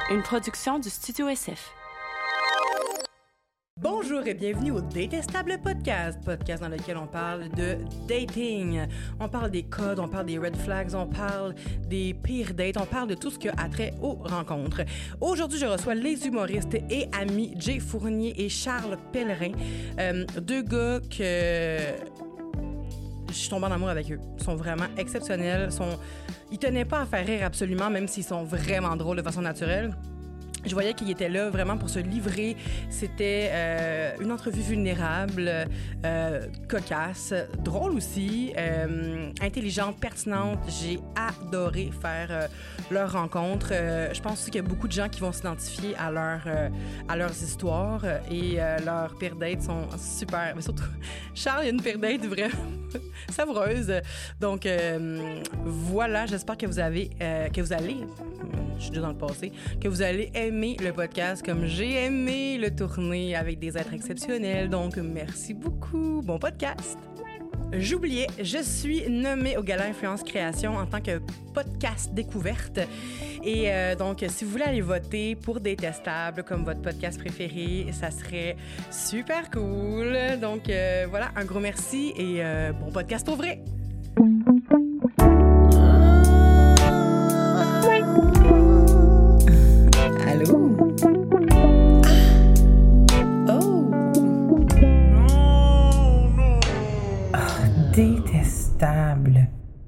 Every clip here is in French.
une production du Studio SF. Bonjour et bienvenue au Détestable podcast dans lequel on parle de dating. On parle des codes, on parle des red flags, on parle des pires dates, on parle de tout ce qui a trait aux rencontres. Aujourd'hui, je reçois les humoristes et amis Jay Fournier et Charles Pellerin, deux gars que je suis tombée en amour avec eux. Ils sont vraiment exceptionnels. Ils tenaient pas à faire rire absolument, même s'ils sont vraiment drôles de façon naturelle. Je voyais qu'il était là vraiment pour se livrer. C'était une entrevue vulnérable, cocasse, drôle aussi, intelligente, pertinente. J'ai adoré faire leur rencontre. Je pense aussi qu'il y a beaucoup de gens qui vont s'identifier à leurs histoires et leurs pires dates sont super. Mais surtout, Charles, il y a une pire date vraiment savoureuse. Donc, voilà, j'espère que vous allez, je suis déjà dans le passé, que vous allez aimer le podcast comme j'ai aimé le tourner avec des êtres exceptionnels. Donc, merci beaucoup. Bon podcast. J'oubliais, je suis nommée au Gala Influence Création en tant que podcast découverte. Et donc, si vous voulez aller voter pour Détestable comme votre podcast préféré, ça serait super cool. Donc, voilà, un gros merci et bon podcast pour vrai. Allô? Détestable.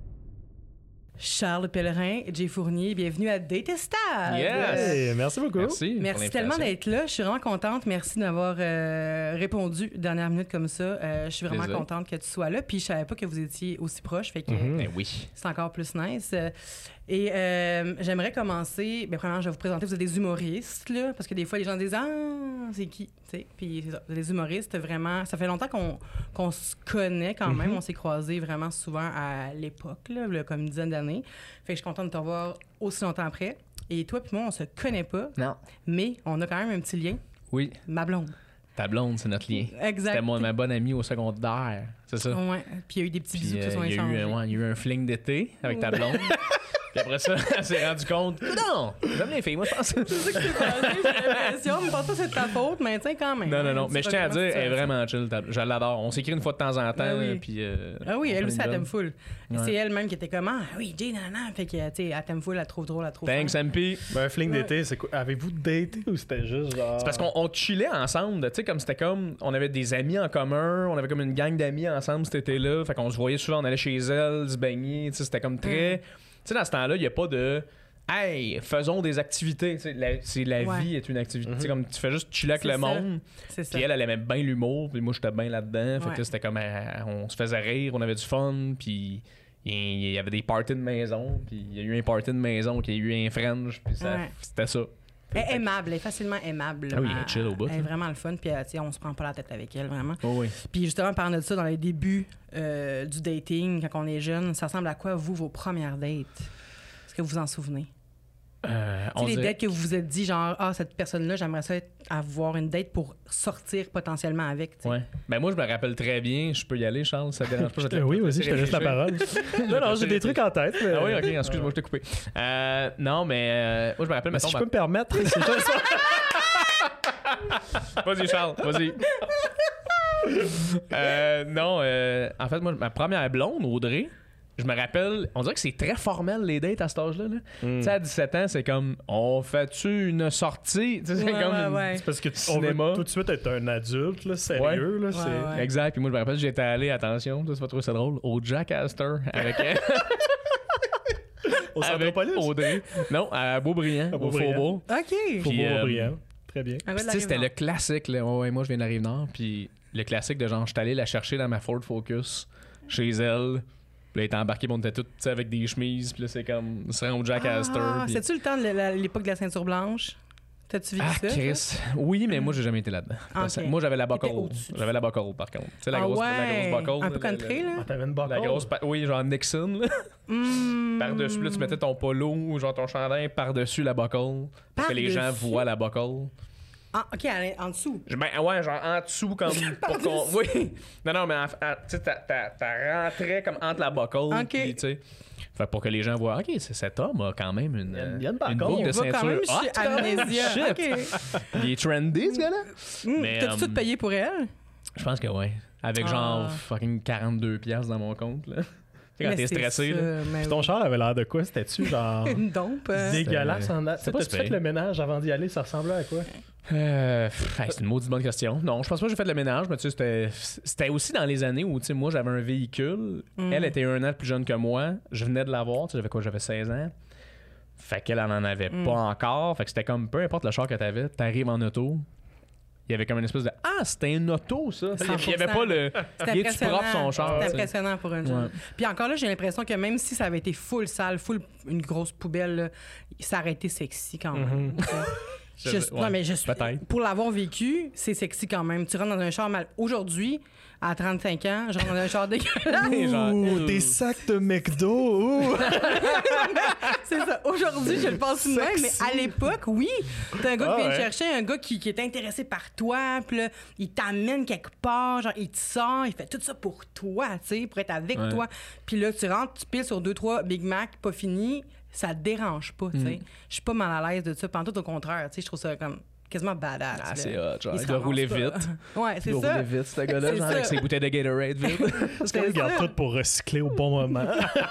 Charles Pellerin, Jay Fournier, bienvenue à Détestable. Yes! Hey, merci beaucoup. Merci tellement d'être là. Je suis vraiment contente. Merci d'avoir répondu dernière minute comme ça. Je suis vraiment contente que tu sois là. Puis je savais pas que vous étiez aussi proches. Fait que oui. C'est encore plus nice. Et j'aimerais commencer. Bien, premièrement, je vais vous présenter. Vous êtes des humoristes, là, parce que des fois, les gens disent « Ah, c'est qui? » Puis c'est ça. Vous êtes des humoristes, vraiment. Ça fait longtemps qu'on se connaît quand même. On s'est croisés vraiment souvent à l'époque, là, comme une dizaine d'années. Fait que je suis contente de te revoir aussi longtemps après. Et toi puis moi, on se connaît pas. Non. Mais on a quand même un petit lien. Oui. Ma blonde. Ta blonde, c'est notre lien. Exact. C'était ma bonne amie au secondaire. C'est ça? Oui. Puis il y a eu des petits bisous qui se sont échangés. Il y a eu un fling d'été avec ta blonde. Puis après ça, elle s'est rendue compte. Non, j'aime les filles, moi, je pense. C'est ça qui s'est passé, j'ai l'impression. Je pense pas que c'est de ta faute, mais tiens, quand même. Non. Mais je tiens à dire, elle est vraiment chill. Je l'adore. On s'écrit une fois de temps en temps. Oui. Puis, ah oui, elle aussi, elle t'aime full. Ouais. C'est elle-même qui était comme, ah oui, Jay, nanana. Fait que, tu sais, elle t'aime full, elle trouve drôle, elle trouve thanks, MP. Ben, un fling d'été, c'est quoi? Avez-vous daté ou c'était juste genre. C'est parce qu'on chillait ensemble. Tu sais, comme c'était comme. On avait des amis en commun. On avait comme une gang d'amis ensemble cet été-là. Fait qu'on se voyait souvent, on allait chez elle, se baigner. Tu sais, c'était comme très. Tu sais, dans ce temps-là, il n'y a pas de « Hey, faisons des activités. » La vie est une activité. Tu sais, comme tu fais juste chiller avec le monde. C'est ça. Puis elle aimait bien l'humour. Puis moi, j'étais bien là-dedans. Fait que là, c'était comme... on se faisait rire, on avait du fun. Puis il y avait des parties de maison. Puis il y a eu un party de maison, qui a eu un French. Puis c'était ça. Elle est aimable, elle est facilement aimable. Ah oui, elle est chill au bout. Elle est vraiment le fun, puis on se prend pas la tête avec elle, vraiment. Oh oui. Puis justement, parlant de ça, dans les débuts du dating, quand on est jeune, ça ressemble à quoi, vous, vos premières dates? Est-ce que vous vous en souvenez? Les dates que vous vous êtes dit, genre, ah, cette personne-là, j'aimerais ça avoir une date pour sortir potentiellement avec. T'sais. Ouais. Ben moi, je me rappelle très bien. Je peux y aller, Charles, ça te dérange pas? Oui, vas-y, je te laisse la parole. non, j'ai des trucs en tête. Mais... Ah oui, ok, excuse-moi, je t'ai coupé. Non, mais moi, je me rappelle... Si je peux me permettre... Vas-y, Charles, vas-y. Non, en fait, moi, ma première blonde, Audrey... Je me rappelle, on dirait que c'est très formel les dates à cet âge-là. Là. Tu sais, à 17 ans, c'est comme on fait-tu une sortie? C'est comme c'est parce que on veut tout de suite être un adulte, là, sérieux. Là, c'est... Exact. Puis moi, je me rappelle, j'étais allé, attention, ça, c'est pas trop ça drôle, au Jack Astor avec au Centropolis? Audrey. Non, à Beaubriand, au Faubourg. OK. Faubourg-Beaubriand. Très bien. Tu sais, c'était le classique. Là. Ouais, moi, je viens de la Rive-Nord. Puis le classique de genre, je suis allé la chercher dans ma Ford Focus chez elle. Puis là, il était embarqué, on était tous avec des chemises. Puis là, c'est comme, on se rend au Jack Astor. Puis... C'est-tu le temps de l'époque de la ceinture blanche? T'as-tu vu ça? Chris. Oui, mais moi, j'ai jamais été là-dedans. Okay. Moi, j'avais la buckle. J'avais la buckle, par contre. Tu sais, la grosse buckle. Un peu country, là? T'avais une buckle? La grosse... Oui, genre Nixon, là. Par-dessus, là, tu mettais ton polo ou genre ton chandail par-dessus la buckle. Pour que les gens voient la buckle. OK, en dessous. Ben ouais, genre en dessous, comme pour qu'on. Oui! Non, mais tu sais, t'as rentré comme entre la buckle. OK. Puis, tu sais. Fait pour que les gens voient, OK, cet homme a quand même une, Il y a une buckle. boucle de On va quand ceinture. même chez Amnésia. Shit! OK. Il est trendy, ce gars-là. Mais, T'as-tu tout payé pour elle? Je pense que ouais. Avec genre fucking 42$ dans mon compte, là. Tu sais, quand Mais t'es c'est stressé, ça, là. mais Puis ton oui. char avait l'air de quoi? C'était-tu genre Une dompe. dégueulasse en date? c'est pas T'as-tu fait super. le ménage avant d'y aller? Ça ressemblait à quoi? C'est une maudite bonne question. Non, je pense pas que j'ai fait le ménage, mais tu sais, c'était aussi dans les années où, tu sais, moi, j'avais un véhicule. Elle était 1 an plus jeune que moi. Je venais de l'avoir. Tu sais, j'avais 16 ans. Fait qu'elle en avait pas encore. Fait que c'était comme, peu importe le char que t'avais, t'arrives en auto. Il y avait comme une espèce de c'était une auto, ça. Il y avait pas le. C'était Il est-tu propre son char? C'était tu sais? impressionnant pour une jeune. Puis encore là, j'ai l'impression que même si ça avait été full sale, full une grosse poubelle, là, ça aurait été sexy quand même. tu sais. Ouais, non, mais je suis. peut-être. Pour l'avoir vécu, c'est sexy quand même. Tu rentres dans un char mal. Aujourd'hui, à 35 ans, je rentre dans un char dégueulasse. Genre, Des sacs de McDo! C'est ça. Aujourd'hui, je le pense tout de même, mais à l'époque, oui. T'as un gars qui vient te chercher, un gars qui est intéressé par toi, puis là, il t'amène quelque part, genre, il te sort, il fait tout ça pour toi, tu sais, pour être avec toi. Puis là, tu rentres, tu piles sur 2-3 Big Mac, pas fini, ça te dérange pas, tu sais. Je suis pas mal à l'aise de ça, pantoute au contraire, tu sais, je trouve ça comme quasiment badass. Ah, là. c'est hot. Genre, il se doit rouler ramasse pas. vite. Ouais, c'est Il doit ça. rouler vite, ce gars-là, C'est genre, ça. avec ses bouteilles de Gatorade vite. Parce qu'on garde tout pour recycler au bon moment.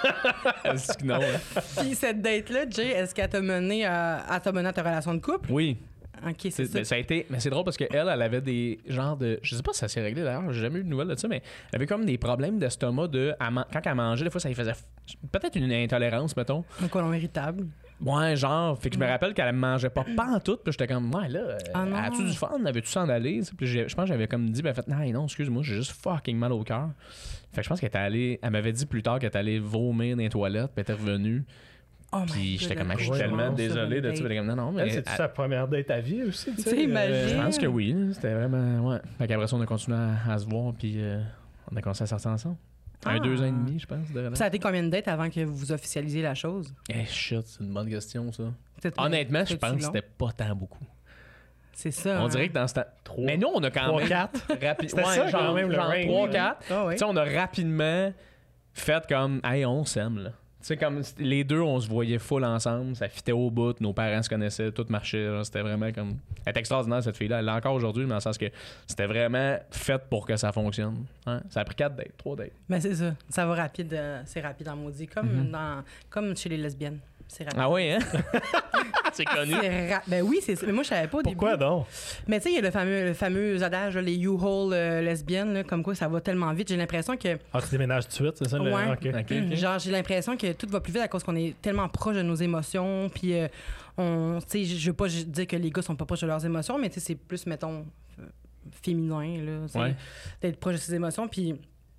Est-ce que non? Hein? Puis cette date-là, Jay, est-ce qu'elle t'a mené à ta relation de couple? Oui. OK, c'est ça. Mais ça a été, mais c'est drôle parce qu'elle avait des genres de. Je sais pas si ça s'est réglé d'ailleurs, j'ai jamais eu de nouvelles de ça, mais elle avait comme des problèmes d'estomac quand elle mangeait, des fois ça lui faisait peut-être une intolérance, mettons. Un colon irritable. Ouais, genre, fait que je me rappelle qu'elle mangeait pas pantoute, puis j'étais comme, ouais, là, non. as-tu du fun? Avais-tu s'en aller? Puis je pense que j'avais comme dit, ben, fait, non, excuse-moi, j'ai juste fucking mal au cœur. Fait que je pense qu'elle était allée, elle m'avait dit plus tard qu'elle était allée vomir dans les toilettes, puis elle était revenue. Oh Puis j'étais comme, je suis Ouais, tellement non, désolé de ça. Comme, non, mais. Elle, c'est-tu sa première date à vie aussi? Tu Tu sais, sais, imagine. Je pense que oui, c'était vraiment. Ouais. Fait qu'après ça, on a continué à se voir, puis on a commencé à sortir ensemble. 2 ans et demi, je pense. De Ça a été combien de dates avant que vous officialisiez la chose? Shit, c'est une bonne question, ça. C'était- Honnêtement, je c'était-tu pense que long? c'était pas tant beaucoup. C'est ça. On dirait que dans ce temps. Mais nous, on a quand même. 3-4. Rapidement. C'était ça, quand même, le range. 3-4. Ah oui. Tu sais, on a rapidement fait comme, hey, on s'aime, là. Tu sais, comme les deux, on se voyait full ensemble, ça fitait au bout, nos parents se connaissaient, tout marchait. Là, c'était vraiment comme. Elle est extraordinaire, cette fille-là. Elle l'est encore aujourd'hui, dans le sens que c'était vraiment fait pour que ça fonctionne. Hein? Ça a pris 4 dates, 3 dates. Mais c'est ça. Ça va rapide. C'est rapide en maudit. Comme chez les lesbiennes. C'est rapide. Ah oui, hein? C'est connu. Ben oui, c'est ça. Mais moi, je savais pas au Pourquoi début. donc? Mais tu sais, il y a le fameux adage, là, les U-Haul lesbiennes, là, comme quoi ça va tellement vite. J'ai l'impression que. Ah, tu déménages tout de suite, c'est ça? Ouais. OK. Genre, j'ai l'impression que tout va plus vite à cause qu'on est tellement proche de nos émotions. Puis, tu sais, je veux pas dire que les gars sont pas proches de leurs émotions, mais tu sais, c'est plus, mettons, féminin, là. Tu sais, Ouais. d'être proche de ses émotions. Puis,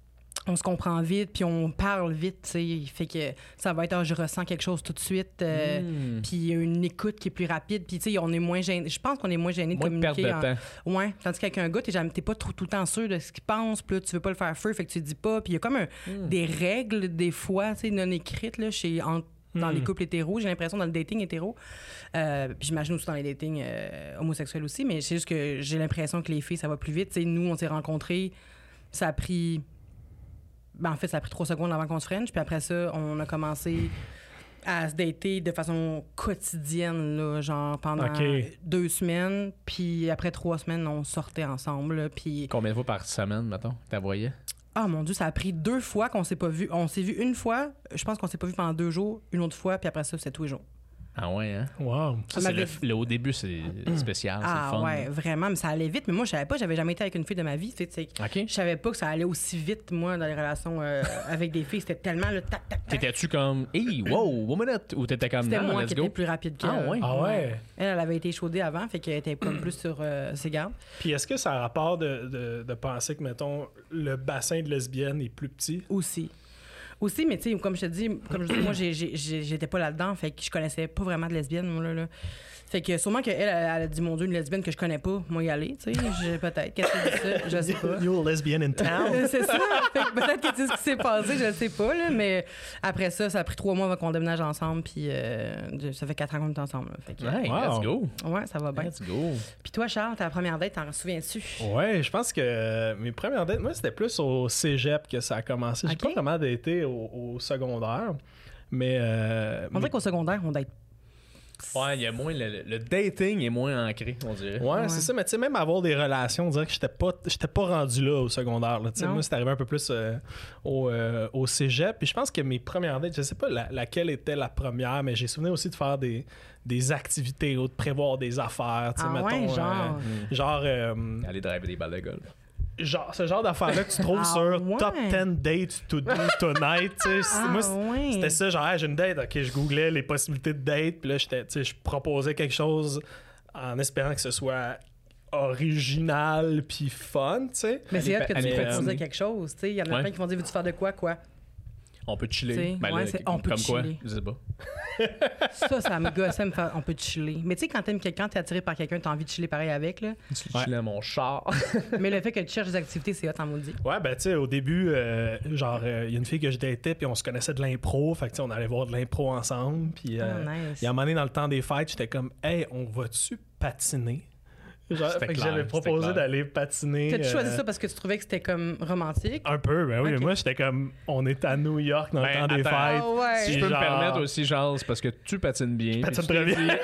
on se comprend vite, puis on parle vite, tu sais. Fait que ça va être, je ressens quelque chose tout de suite. Puis, il y a une écoute qui est plus rapide. Puis, tu sais, on est moins gêné. Je pense qu'on est moins gêné de Moins de perte communiquer. de temps. Ouais, tandis qu'avec un gars, t'es pas tout le temps sûr de ce qu'il pense, puis là, tu veux pas le faire feu, fait que tu dis pas. Puis il y a comme des règles, des fois, tu sais, non écrites, là, dans les couples hétéros, j'ai l'impression, dans le dating hétéro. Puis j'imagine aussi dans les datings homosexuels aussi, mais c'est juste que j'ai l'impression que les filles, ça va plus vite. Tu sais, nous, on s'est rencontrés, ça a pris... Ben, en fait, ça a pris 3 secondes avant qu'on se french, puis après ça, on a commencé à se dater de façon quotidienne, là, genre pendant 2 semaines, puis après 3 semaines, on sortait ensemble, là, puis... Combien de fois par semaine, mettons, t'as voyé? Ah mon Dieu, ça a pris 2 fois qu'on s'est pas vu. On s'est vu une fois, je pense qu'on s'est pas vu pendant 2 jours, une autre fois, puis après ça, c'est tous les jours. Ah ouais, hein? Wow. Ça, c'est au début, c'est spécial, c'est Ah le fun. ouais, vraiment, mais ça allait vite. Mais moi, je savais pas, j'avais jamais été avec une fille de ma vie. Tu sais, OK. je savais pas que ça allait aussi vite, moi, dans les relations avec des filles. C'était tellement le tac, tac, tac. T'étais-tu comme, hey, wow, 1 minute? Ou t'étais comme, C'était non, moi let's qui go? étais plus rapide qu'elle. Ah ouais? Ah ouais? Elle avait été chaudée avant, fait qu'elle était comme plus sur ses gardes. Puis est-ce que ça a rapport de penser que, mettons, le bassin de lesbiennes est plus petit? Aussi. Aussi, mais tu sais, comme je dis, moi, j'étais pas là-dedans, fait que je connaissais pas vraiment de lesbienne, moi, là. Fait que sûrement qu'elle, elle a dit, mon Dieu, une lesbienne que je connais pas, moi y aller, tu sais, peut-être. Qu'est-ce qu'elle dit ça? Je sais pas. You're a lesbian in town. C'est ça. Fait que peut-être que c'est ce qui s'est passé, je sais pas, là, mais après ça a pris 3 mois avant qu'on déménage ensemble, puis ça fait 4 ans qu'on est ensemble. Là, fait que, Hey, let's go. Ouais, ça va bien. Let's go. Puis toi, Charles, ta première date, t'en souviens-tu? Ouais, je pense que mes premières dates, moi, c'était plus au cégep que ça a commencé. J'ai Ok. pas vraiment daté au secondaire, mais... On dirait qu'au secondaire, on date. Ouais, il y a moins. Le dating est moins ancré, on dirait. Ouais, c'est ça, mais tu sais, même avoir des relations, on dirait que j'étais pas rendu là au secondaire. Là. Tu sais, Non. moi, c'est arrivé un peu plus au cégep. Puis je pense que mes premières dates, je sais pas laquelle était la première, mais j'ai souvenir aussi de faire des activités ou de prévoir des affaires. Tu sais, Ah ouais, mettons, genre? Aller driver des balles de golf. ce genre d'affaires-là que tu trouves Ah sur ouais. Top 10 Dates to Do Tonight. Tu sais, moi, ouais. c'était ça, genre, hey, j'ai une date, ok, je googlais les possibilités de date, puis là, tu sais, je proposais quelque chose en espérant que ce soit original puis fun, tu sais. Mais c'est hâte que tu Aller proposais patiner. quelque chose, tu sais. Il y en a Ouais. plein qui vont dire, veux-tu faire de quoi? On peut chiller. T'sais, Ben ouais, là, on peut comme quoi? chiller. Je sais pas. Ça me gosse, ça me fait, on peut chiller. Mais tu sais, quand t'aimes quelqu'un, t'es attiré par quelqu'un, t'as envie de chiller pareil avec, là. Tu chillais à mon char. Mais le fait que tu cherches des activités, c'est hot en maudit. Ouais, ben, tu sais, au début, il y a une fille que je datais, puis on se connaissait de l'impro, fait que, tu sais, on allait voir de l'impro ensemble, puis Ah, nice. il y a un moment donné, dans le temps des fêtes, j'étais comme, hey, on va-tu patiner? Genre, C'était fait que clair, j'avais proposé c'était clair. d'aller patiner. T'as-tu choisi ça parce que tu trouvais que c'était comme romantique? Un peu, ben oui, Ok. mais moi, j'étais comme, on est à New York dans le Ben, temps des attends. fêtes. Ah ouais. Si je puis peux me genre- permettre aussi, Charles, c'est parce que tu patines bien. patine puis tu très t'es bien. dit,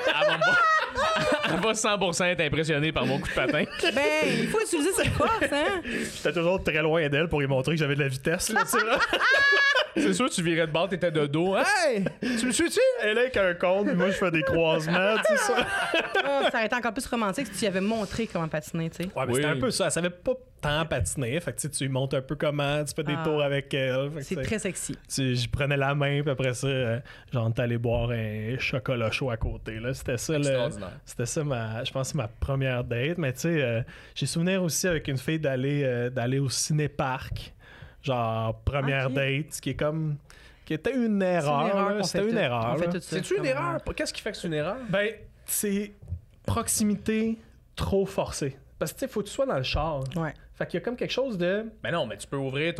elle va 100% être impressionnée par mon coup de patin. Ben, il faut utiliser ses forces, hein? J'étais toujours très loin d'elle pour lui montrer que j'avais de la vitesse, là, tu sais, là. C'est sûr, tu virais de bord, t'étais de dos. Hey! Tu me suis-tu? Elle est avec un compte, puis moi, je fais des croisements, tu sais, ça. Ah, ça aurait été encore plus romantique si tu y avais montré comment patiner, tu sais. Ouais, mais Oui. c'était un peu ça. Elle savait pas tant patiner. Fait que tu sais, tu lui montres un peu comment, tu fais des Ah. tours avec elle. Fait que, C'est tu sais, très sexy. je prenais la main, puis après ça, genre, on est allé boire un chocolat chaud à côté. Là. C'était ça, Extraordinaire. je pense, ma première date. Mais tu sais, j'ai souvenir aussi avec une fille d'aller au ciné-parc. Genre, première Ok. date, ce qui est comme. Qui était une erreur. Là. C'était une erreur. On fait là. tout ça. C'est-tu une Comme erreur? Qu'est-ce qui fait que c'est une erreur? Ben, c'est proximité trop forcée. Parce que tu sais, faut que tu sois dans le char. Ouais. Fait qu'il y a comme quelque chose de. Ben non, mais tu peux ouvrir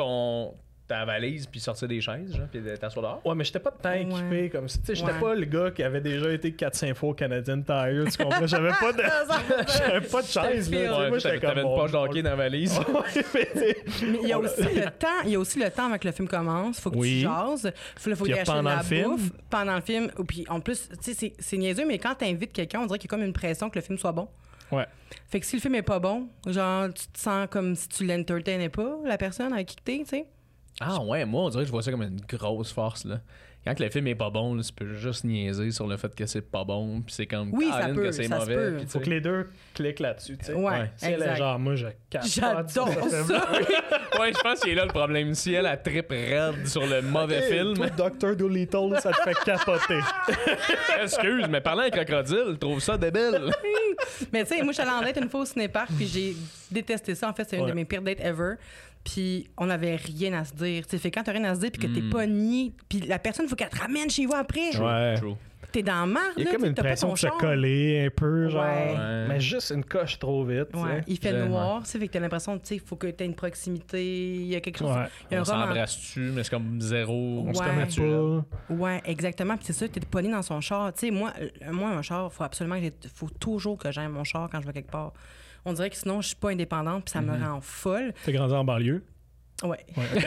ta valise puis sortir des chaises, genre, puis t'asseoir dehors. Ouais, mais j'étais pas tant équipé Ouais. comme ça. Tu sais, j'étais Ouais. pas le gars qui avait déjà été 4-5 fois au Canadian Tire. Tu comprends? J'avais pas de. J'avais pas de chaise, là. Tu sais, Ouais, moi, j'étais t'avais comme. une poche d'hockey dans la valise. Ouais, mais tu sais, Mais il y a aussi le temps, il y a aussi le temps avant que le film commence. Faut que Oui. tu jases. Faut Puis que tu achètes pendant la le film. bouffe. Pendant le film. Puis en plus, tu sais, c'est niaiseux, mais quand t'invites quelqu'un, on dirait qu'il y a comme une pression que le film soit bon. Ouais. Fait que si le film est pas bon, genre, tu te sens comme si tu l'entertainais pas, la personne avec qui t'es, tu sais. Ah ouais, moi, on dirait que je vois ça comme une grosse force, là. Quand que le film est pas bon, là, tu peux juste niaiser sur le fait que c'est pas bon, puis c'est comme Oui, ça Colin peut, que c'est ça se mauvais. peut. puis tu Faut sais. que les deux cliquent là-dessus, tu sais. Ouais, Si elle est exact. genre, moi, je capote sur J'adore ce film-là. ça. Ouais, je pense qu'il est là le problème. Si elle a trip raide sur le mauvais Hey, film, toi, Dr. Dolittle, ça te fait capoter. excuse, mais parlant avec Crocodile, trouve ça débile. Mais tu sais, moi, je suis allée en date une fois au cinépark, puis j'ai détesté ça. En fait, c'est une Ouais. de mes pires dates ever. Puis on avait rien à se dire. Tu sais, fait quand t'as rien à se dire, puis que t'es Mm. pas nié, puis la personne, faut qu'elle te ramène chez vous après. Ouais. True. T'es dans la marde, Il y là, a comme t'sais, une t'as pas pression ton de se char. coller un peu, genre. Ouais. Mais juste une coche trop vite, tu sais. Ouais, il fait Ouais. noir, tu sais, fait que t'as l'impression, tu sais, il faut que t'aies une proximité, il y a quelque chose. Ouais. Il y a On un roman. s'embrasse-tu, mais c'est comme zéro. On se Ouais. connaît pas. Ouais, exactement. Puis c'est ça, t'es pogné dans son char. Tu sais, moi, un char, faut absolument faut toujours que j'aime mon char quand je vais quelque part. On dirait que sinon, je suis pas indépendante, puis ça me rend folle. T'as grandi en banlieue. Ouais.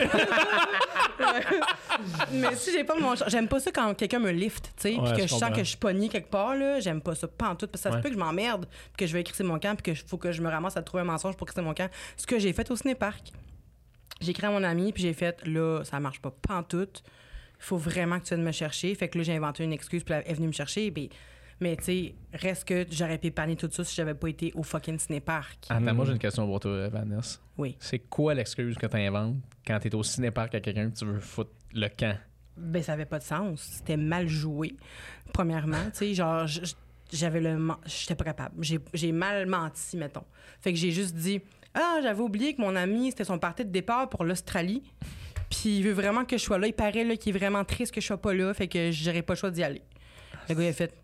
Mais si j'ai pas mon char, j'aime pas ça quand quelqu'un me lift, tu sais, Ouais, puis que je je sens comprends. que je suis pognée quelque part, là, j'aime pas ça, pas en tout, parce que ça se Ouais. peut que je m'emmerde, puis que je vais crisser mon camp, puis qu'il faut que je me ramasse à trouver un mensonge pour crisser mon camp. Ce que j'ai fait au ciné-parc. J'ai écrit à mon ami, puis j'ai fait, là, ça marche pas pantoute. Il faut vraiment que tu viennes me chercher. Fait que là, j'ai inventé une excuse, puis elle est venue me chercher, puis... Mais tu sais, reste que j'aurais pu épargner tout ça si j'avais pas été au fucking ciné-parc. Attends, moi j'ai une question pour toi, Vanessa. Oui. C'est quoi l'excuse que t'inventes quand t'es au cinéparc avec quelqu'un que tu veux foutre le camp? Ben, ça avait pas de sens. C'était mal joué, premièrement. Tu sais, genre, j'avais j'étais pas capable. J'ai mal menti, mettons. Fait que j'ai juste dit, ah, j'avais oublié que mon ami, c'était son party de départ pour l'Australie. Puis il veut vraiment que je sois là. Il paraît là, qu'il est vraiment triste que je sois pas là, fait que j'aurais pas le choix d'y aller. Le gars, il a fait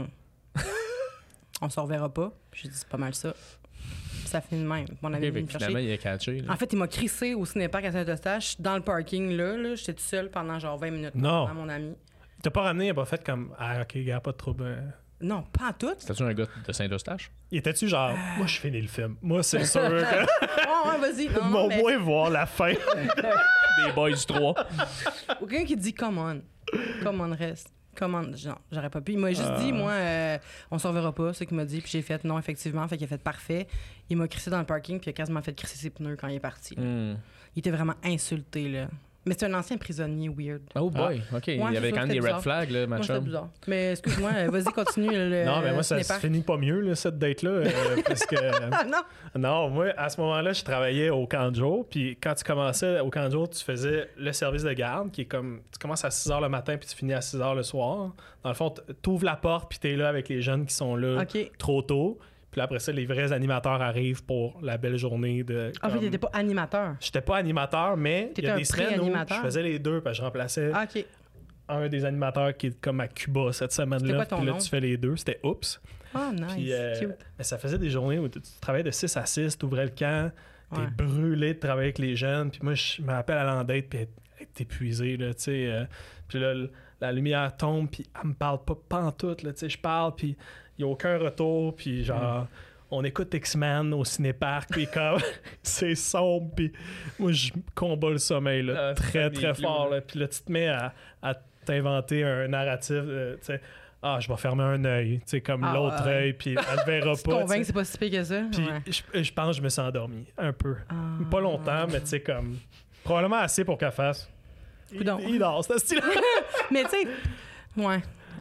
on se reverra pas. J'ai dit c'est pas mal ça. Ça finit de même. Mon ami est venu me chercher. Finalement, il a catché. Là. En fait, il m'a crissé au cinéparc à Saint-Eustache, dans le parking là. J'étais tout seul pendant genre 20 minutes. Non. Mon ami. T'as pas ramené, il a pas fait comme ah ok, gars, pas de trouble. Non, pas en tout. C'était-tu un gars de Saint-Eustache? Il était-tu genre moi je finis le film. Moi c'est sûr que Oh, ouais, vas-y. Non, mon mais... moins voir la fin. Des Boys 3. Ou quelqu'un qui dit come on, reste. Come on. Non, j'aurais pas pu. Il m'a juste dit, moi, on se reverra pas, c'est ce qu'il m'a dit. Puis j'ai fait non, effectivement. Fait qu'il a fait parfait. Il m'a crissé dans le parking, puis il a quasiment fait crisser ses pneus quand il est parti. Il était vraiment insulté, là. Mais c'est un ancien prisonnier weird. Oh boy, OK. Il y avait quand même des red flags, là, Moi, ma c'était chum. bizarre. Mais excuse-moi, vas-y, continue. Non, mais moi, ça se cinéparc. finit pas mieux, là, cette date-là. Parce que. Ah non! Non, moi, à ce moment-là, je travaillais au camp de jour. Puis quand tu commençais au camp de jour, tu faisais le service de garde, qui est comme. Tu commences à 6 h le matin, puis tu finis à 6 h le soir. Dans le fond, tu ouvres la porte, puis tu es là avec les jeunes qui sont là OK. trop tôt. Puis là, après ça, les vrais animateurs arrivent pour la belle journée de. Ah, comme- fait, t'étais pas animateur. J'étais pas animateur, mais il y T'étais a un des semaines où pré-animateur? je faisais les deux, parce que je remplaçais Ah, OK. un des animateurs qui est comme à Cuba cette C'était semaine-là. quoi ton Puis là, nom? tu fais les deux. C'était Oups. Ah, nice. Puis Cute. mais ça faisait des journées où tu travaillais de 6 à 6, tu ouvrais le camp, t'es Ouais. brûlé de travailler avec les jeunes. Puis moi, je me rappelle aller en date, puis être épuisé, là, tu sais. Puis là, la lumière tombe, puis elle me parle pas pantoute, là, tu sais. Je parle, puis il n'y a aucun retour, puis genre... On écoute X-Men au cinéparc, puis comme c'est sombre, puis moi je combats le sommeil là, Ah, très des très clous, fort. là. Là. Puis là tu te mets à t'inventer un narratif, tu sais, ah je vais fermer un œil, tu sais comme Ah, l'autre ouais. œil, puis elle le verra Tu te pas. convaincs tu que sais. c'est pas si pire que ça? Puis Ouais. je pense que je me suis endormi un peu, Ah. pas longtemps, mais tu sais comme probablement assez pour qu'elle fasse. Coudonc. Il dort, c'est style. Mais tu sais, ouais.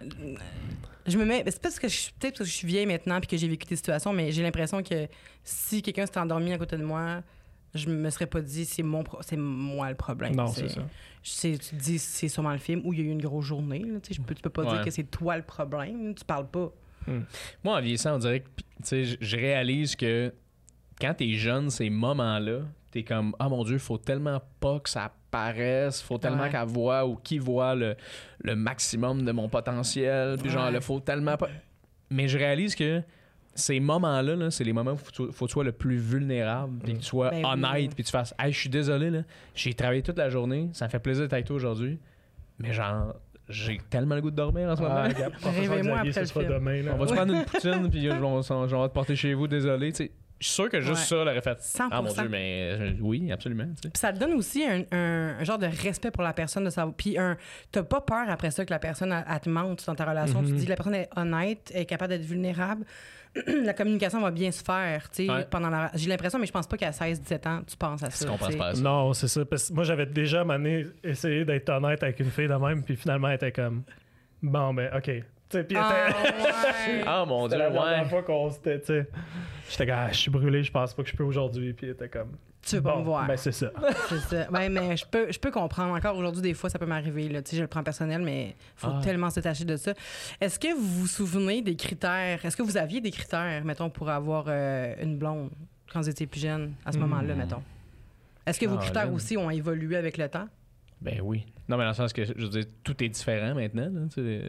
Je me mets. C'est peut-être parce que je suis vieille maintenant puis que j'ai vécu des situations, mais j'ai l'impression que si quelqu'un s'était endormi à côté de moi, je me serais pas dit c'est moi le problème. Non, c'est ça. Tu te dis c'est sûrement le film où il y a eu une grosse journée. Là, tu peux pas dire Ouais. que c'est toi le problème. Tu parles pas. Moi, en vieillissant, on dirait que tu sais, je réalise que quand t'es jeune, ces moments-là, t'es comme ah mon Dieu, faut tellement pas que ça paraisse, faut tellement Ouais. qu'elle voit ou qu'il voit le maximum de mon potentiel, puis genre, Ouais. le faut tellement pas. Mais je réalise que ces moments-là, là, c'est les moments où faut que tu sois le plus vulnérable, puis que tu sois Ben oui. honnête, puis tu fasses hey, je suis désolé, là, j'ai travaillé toute la journée, ça me fait plaisir d'être avec toi aujourd'hui, mais genre, j'ai tellement le goût de dormir en ce moment. Réveille-moi après ce le sera film. demain. Là. On va se prendre une poutine, puis on va te porter chez vous, désolé. Tu sais, je suis sûr que juste Ouais. ça l'aurait fait. 100%. Ah mon Dieu, mais oui, absolument. Tu sais. Puis ça te donne aussi un genre de respect pour la personne de savoir. Puis t'as pas peur après ça que la personne elle te mente dans ta relation. Tu te dis la personne est honnête, est capable d'être vulnérable. La communication va bien se faire, tu sais, Ouais. pendant la. J'ai l'impression, mais je pense pas qu'à 16-17 ans, tu penses à ça. Tu comprends tu sais. pas ça. Non, c'est ça. Parce que moi, j'avais déjà à un moment donné, essayé d'être honnête avec une fille de même, puis finalement, elle était comme bon, ben, OK. Tu sais, puis elle Ah, était. ouais. Ah mon Dieu, C'était la dernière ouais. fois qu'on s'était, tu sais. J'étais comme, ah, je suis brûlé, je pense pas que je peux aujourd'hui. Puis elle était comme, Tu veux pas bon, me voir. ben, c'est ça. C'est ça. Ouais, mais je peux comprendre. Encore aujourd'hui, des fois, ça peut m'arriver. Là. Tu sais, je le prends personnel, mais faut Ah. tellement se détacher de ça. Est-ce que vous vous souvenez des critères? Est-ce que vous aviez des critères, mettons, pour avoir une blonde quand vous étiez plus jeune, à ce moment-là, mettons? Est-ce que vos critères Caroline. aussi ont évolué avec le temps? Ben oui. Non, mais dans le sens que, je veux dire, tout est différent maintenant. Là, tu sais.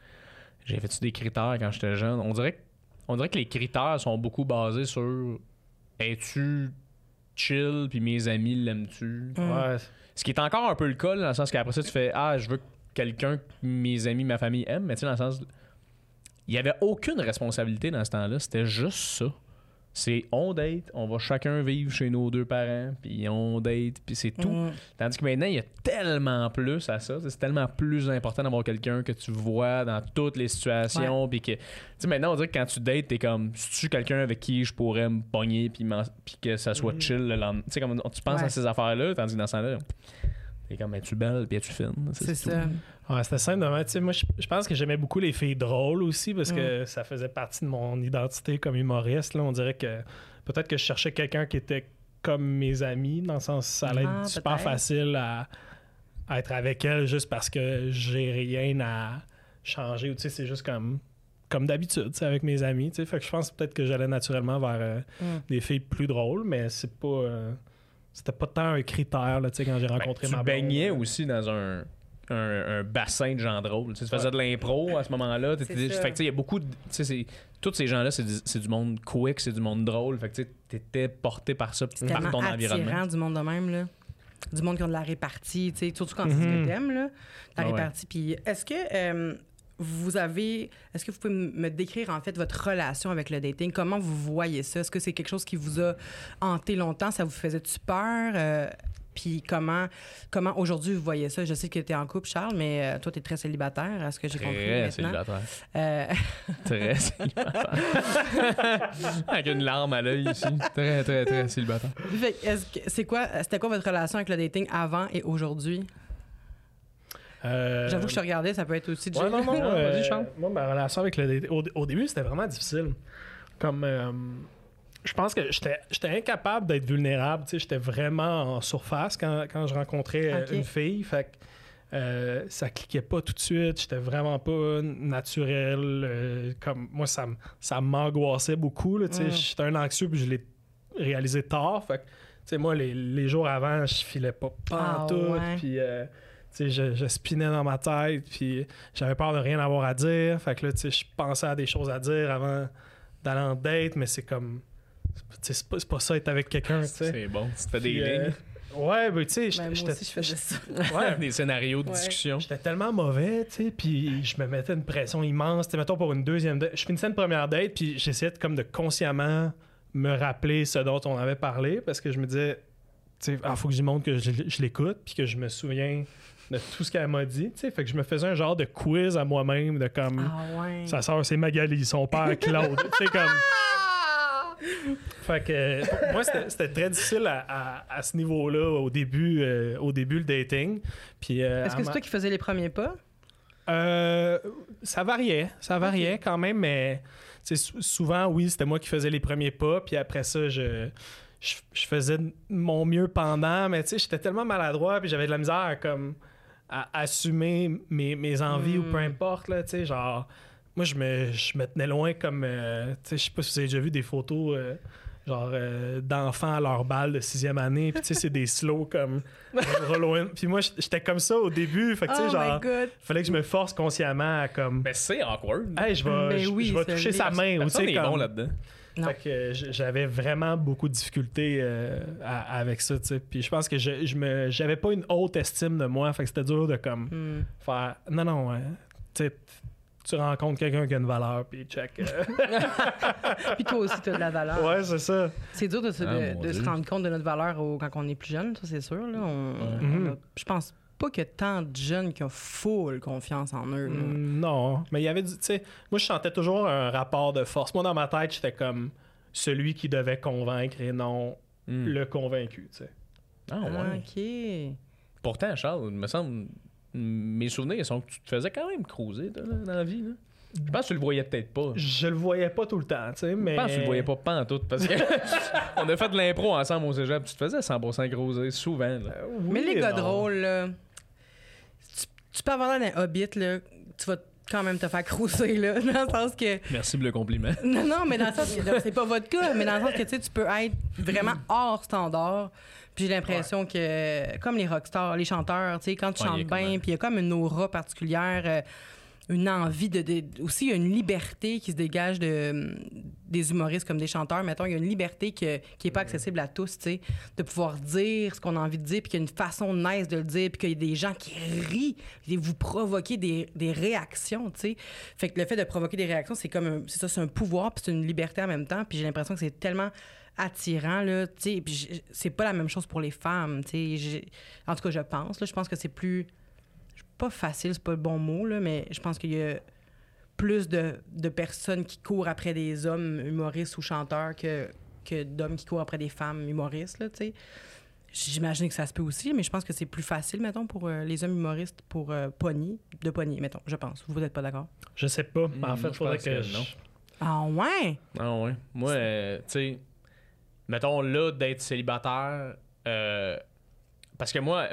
J'ai fait-tu des critères quand j'étais jeune? On dirait que les critères sont beaucoup basés sur es-tu chill, puis mes amis l'aiment-tu? Ouais. Ce qui est encore un peu le cas, là, dans le sens qu'après ça, tu fais ah, je veux que quelqu'un que mes amis, ma famille aiment, mais tu sais, dans le sens. Il n'y avait aucune responsabilité dans ce temps-là, c'était juste ça. C'est on date, on va chacun vivre chez nos deux parents, puis on date, puis c'est tout. Mm. Tandis que maintenant, il y a tellement plus à ça. C'est tellement plus important d'avoir quelqu'un que tu vois dans toutes les situations. Puis que, tu sais, maintenant, on dirait que quand tu dates, t'es comme, c'est-tu quelqu'un avec qui je pourrais me pogner, puis que ça soit chill le lendemain. Tu sais, comme tu penses Ouais. à ces affaires-là, tandis que dans ce temps-là, t'es comme, es-tu belle, puis es-tu fine? C'est tout. ça. Ouais, c'était simple. Tu sais, moi, je pense que j'aimais beaucoup les filles drôles aussi parce que ça faisait partie de mon identité comme humoriste. Là. On dirait que peut-être que je cherchais quelqu'un qui était comme mes amis, dans le sens ça allait être super peut-être. facile à être avec elle juste parce que j'ai rien à changer. Ou tu sais, c'est juste comme d'habitude, tu sais, avec mes amis. Tu sais. Fait que je pense peut-être que j'allais naturellement vers des filles plus drôles, mais c'est pas. c'était pas tant un critère là, quand j'ai rencontré ma blonde. Tu baignais aussi dans un bassin de gens drôles. Tu faisais de l'impro à ce moment-là. Fait que il y a beaucoup de. Tous ces gens-là, c'est du monde quick, c'est du monde drôle. Fait que t'étais porté par ça, par ton environnement. Attirant du monde de même, là. Du monde qui ont de la répartie, surtout quand c'est ce que t'aimes, là. La répartie. Puis est-ce que est-ce que vous pouvez me décrire en fait votre relation avec le dating? Comment vous voyez ça? Est-ce que c'est quelque chose qui vous a hanté longtemps? Ça vous faisait-tu peur? Puis comment aujourd'hui vous voyez ça? Je sais que tu es en couple, Charles, mais toi, tu es très célibataire, à ce que j'ai compris maintenant. Très célibataire. Avec une larme à l'œil ici. Très, très, très célibataire. C'était quoi votre relation avec le dating avant et aujourd'hui? J'avoue que je te regardais, ça peut être aussi... Non, vas-y, Charles. Moi, ma relation avec le dating... Au début, c'était vraiment difficile. Comme... je pense que j'étais incapable d'être vulnérable. J'étais vraiment en surface quand je rencontrais une fille. Fait que ça cliquait pas tout de suite. J'étais vraiment pas naturel. Comme moi, ça m'angoissait beaucoup. J'étais un anxieux puis je l'ai réalisé tard. Fait que moi, les jours avant, je filais pas pantoute. Puis je spinais dans ma tête. Puis j'avais peur de rien avoir à dire. Fait que là, je pensais à des choses à dire avant d'aller en date. Mais c'est comme... c'est pas ça être avec quelqu'un. C'est bon. C'était des lignes. Ouais, ben tu sais, moi aussi je faisais ça. Ouais, des scénarios de discussion. J'étais tellement mauvais, tu sais, puis je me mettais une pression immense. T'sais, mettons pour une deuxième date, je finissais une première date, puis j'essayais de consciemment me rappeler ce dont on avait parlé, parce que je me disais, tu sais, faut que j'y montre que je l'écoute, puis que je me souviens de tout ce qu'elle m'a dit, tu sais. Fait que je me faisais un genre de quiz à moi-même, de comme, sa sœur c'est Magali, son père Claude, tu sais, comme... Fait que pour moi c'était très difficile à ce niveau-là au début le dating. Puis est-ce que c'est toi qui faisais les premiers pas? Ça variait quand même, mais souvent oui, c'était moi qui faisais les premiers pas, puis après ça je faisais mon mieux pendant, mais tu sais j'étais tellement maladroit, puis j'avais de la misère à assumer mes envies ou peu importe là, tu sais, genre moi, je me tenais loin comme... tu sais, je sais pas si vous avez déjà vu des photos d'enfants à leur balle de 6e année. Puis, tu sais, c'est des slows comme... loin. Puis moi, j'étais comme ça au début. Fait que, tu sais, genre... fallait que je me force consciemment à comme... Mais c'est awkward. Hey, je vais toucher sa main. Personne n'est bon là-dedans. Non. Fait que j'avais vraiment beaucoup de difficultés avec ça, tu sais. Puis je pense que j'avais pas une haute estime de moi. Fait que c'était dur de comme... faire... Non, tu sais... Tu rencontres quelqu'un qui a une valeur, puis check. Puis toi aussi, tu as de la valeur. Ouais, c'est ça. C'est dur de se rendre compte de notre valeur quand on est plus jeune, ça, c'est sûr. Là. Je pense pas qu'il y a tant de jeunes qui ont full confiance en eux. Non, mais il y avait tu sais, moi, je sentais toujours un rapport de force. Moi, dans ma tête, j'étais comme celui qui devait convaincre et non le convaincu, tu sais. Ah, ouais. OK. Pourtant, Charles, il me semble... Mes souvenirs sont que tu te faisais quand même creuser dans la vie. Là. Je pense que tu le voyais peut-être pas. Je le voyais pas tout le temps, tu sais, mais... Je pense que tu le voyais pas pantoute, parce que on a fait de l'impro ensemble au cégep, tu te faisais 100% creuser, souvent. Oui, mais les gars drôles, là, tu peux avoir l'air d'un hobbit, là, tu vas quand même te faire creuser, là, dans le sens que... Merci pour le compliment. Non, mais dans le sens que c'est pas votre cas, mais dans le sens que, tu peux être vraiment hors standard. Puis j'ai l'impression que, comme les rockstars, les chanteurs, tu sais, quand tu chantes bien, puis il y a comme une aura particulière, une envie aussi, il y a une liberté qui se dégage des humoristes comme des chanteurs. Mettons, il y a une liberté qui est pas accessible à tous, tu sais, de pouvoir dire ce qu'on a envie de dire, puis qu'il y a une façon nice de le dire, puis qu'il y a des gens qui rient, et vous provoquez des réactions, tu sais. Fait que le fait de provoquer des réactions, c'est comme c'est un pouvoir, puis c'est une liberté en même temps, puis j'ai l'impression que c'est tellement attirant, là, tu sais, puis c'est pas la même chose pour les femmes, tu sais, en tout cas, je pense que c'est plus, pas facile, c'est pas le bon mot, là, mais je pense qu'il y a plus de personnes qui courent après des hommes humoristes ou chanteurs que d'hommes qui courent après des femmes humoristes, là, tu sais. J'imagine que ça se peut aussi, mais je pense que c'est plus facile, mettons, pour les hommes humoristes pour pogner, mettons, je pense. Vous n'êtes pas d'accord? Je sais pas, mais en fait, il faudrait que non. Ah ouais? Ah ouais. Moi, tu sais... Mettons, là, d'être célibataire, parce que moi,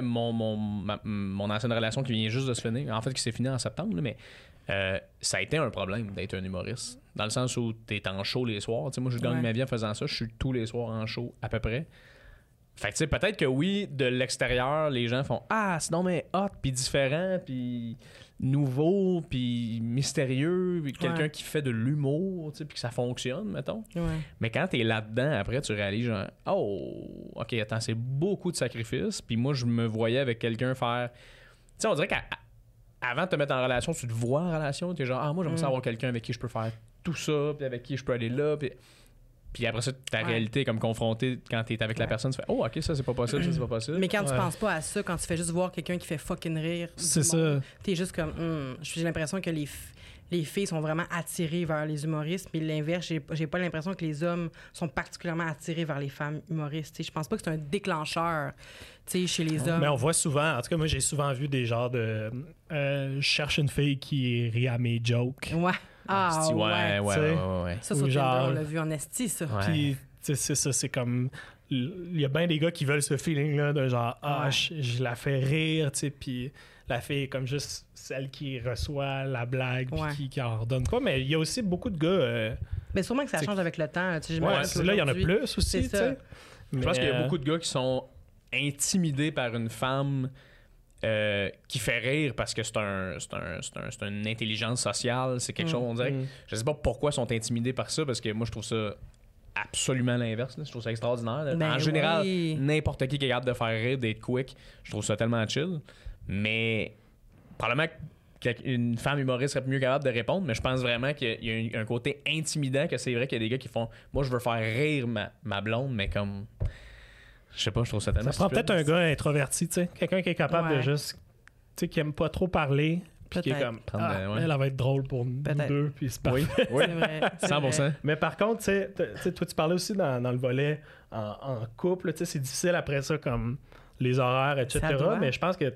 mon ancienne relation qui vient juste de se finir, en fait, qui s'est finie en septembre, là, mais ça a été un problème d'être un humoriste. Dans le sens où t'es en show les soirs. T'sais, moi, je gagne ma vie en faisant ça. Je suis tous les soirs en show, à peu près. Fait que tu sais, peut-être que oui, de l'extérieur, les gens font ah, c'est donc mais hot, puis différent, puis nouveau, puis mystérieux, puis quelqu'un qui fait de l'humour, tu sais, puis que ça fonctionne, mettons. Ouais. Mais quand t'es là-dedans, après, tu réalises genre oh, ok, attends, c'est beaucoup de sacrifices. Puis moi, je me voyais avec quelqu'un faire. Tu sais, on dirait qu'avant de te mettre en relation, tu te vois en relation, t'es genre ah, moi, j'aimerais ça avoir quelqu'un avec qui je peux faire tout ça, puis avec qui je peux aller là, puis après ça, ta réalité est comme confrontée quand t'es avec la personne, tu fais oh, ok, ça c'est pas possible, ça c'est pas possible. Mais quand tu penses pas à ça, quand tu fais juste voir quelqu'un qui fait fucking rire, C'est ça. t'es juste comme j'ai l'impression que les filles sont vraiment attirées vers les humoristes, mais l'inverse, j'ai pas l'impression que les hommes sont particulièrement attirés vers les femmes humoristes. T'sais, je pense pas que c'est un déclencheur chez les hommes. Mais on voit souvent, en tout cas, moi j'ai souvent vu des genres de. Je cherche une fille qui rit à mes jokes. Ouais. Ah, ouais. Ça, sur Tinder, on l'a vu en esti, ça. Ouais. Puis, c'est ça, c'est comme. Il y a bien des gars qui veulent ce feeling-là de genre, je la fais rire, tu sais, puis la fille est comme juste celle qui reçoit la blague, puis qui en redonne quoi. Mais il y a aussi beaucoup de gars. Mais sûrement que ça change avec le temps. Là, il y en a plus aussi, tu sais. Je pense qu'il y a beaucoup de gars qui sont intimidés par une femme qui fait rire parce que c'est une intelligence sociale, c'est quelque chose, on dirait. Je sais pas pourquoi ils sont intimidés par ça, parce que moi, je trouve ça absolument l'inverse. Là. Je trouve ça extraordinaire. En général, n'importe qui est capable de faire rire, d'être quick, je trouve ça tellement chill. Mais probablement qu'une femme humoriste serait mieux capable de répondre, mais je pense vraiment qu'il y a un côté intimidant, que c'est vrai qu'il y a des gars qui font « Moi, je veux faire rire ma blonde, mais comme... » Je sais pas, je trouve ça tellement... Ça prend peut-être un gars introverti, tu sais. Quelqu'un qui est capable de juste... Tu sais, qui aime pas trop parler, puis qui est comme... elle va être drôle pour nous deux, puis c'est parfait. Oui, c'est vrai, 100%. Mais par contre, tu sais, toi, tu parlais aussi dans le volet en couple, tu sais, c'est difficile après ça, comme les horaires, etc. Mais je pense que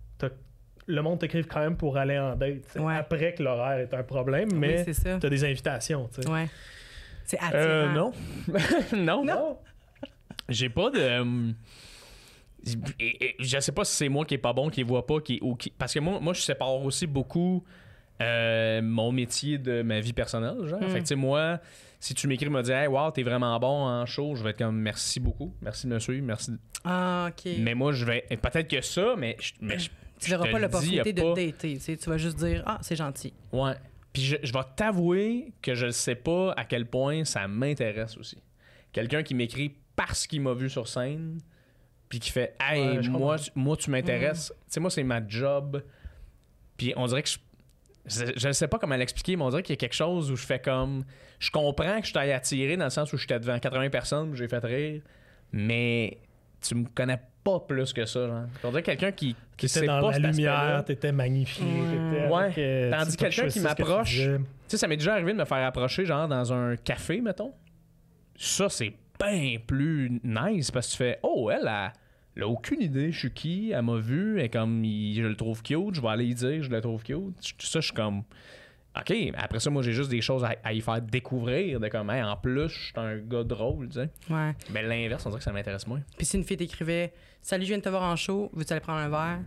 le monde t'écrive quand même pour aller en date, après que l'horaire est un problème, mais t'as des invitations, tu sais. Ouais. C'est attirant. Non. J'ai pas de... je sais pas si c'est moi qui est pas bon, qui voit pas, parce que moi je sépare aussi beaucoup mon métier de ma vie personnelle, genre. Fait que tu sais, moi, si tu m'écris me dis hey wow, t'es vraiment bon en show, je vais être comme merci beaucoup, merci de me suivre, merci. Ah, ok. Mais moi je vais peut-être que ça, mais tu n'auras pas l'opportunité de dater, tu vas juste dire ah, c'est gentil. Ouais. Puis je vais t'avouer que je sais pas à quel point ça m'intéresse aussi. Quelqu'un qui m'écrit parce qu'il m'a vu sur scène, puis qui fait hey, moi tu m'intéresses. Tu sais, moi c'est ma job. Puis on dirait que je ne sais pas comment l'expliquer, mais on dirait qu'il y a quelque chose où je fais comme je comprends que je t'aille attiré dans le sens où j'étais devant 80 personnes, j'ai fait rire, mais tu me connais pas plus que ça, genre. On dirait quelqu'un qui sait dans pas la lumière, t'étais magnifié, tandis que quelqu'un qui m'approche, tu sais, ça m'est déjà arrivé de me faire approcher genre dans un café, mettons. Ça c'est bien plus nice parce que tu fais oh, elle a aucune idée je suis qui, elle m'a vu, elle est comme je le trouve cute, je vais aller y dire je le trouve cute. Ça je suis comme ok, après ça moi j'ai juste des choses à y faire découvrir de comme hey, en plus je suis un gars drôle, tu sais. Ouais. Mais l'inverse, on dirait que ça m'intéresse moins. Puis si une fille t'écrivait salut, je viens de te voir en show, veux-tu aller prendre un verre?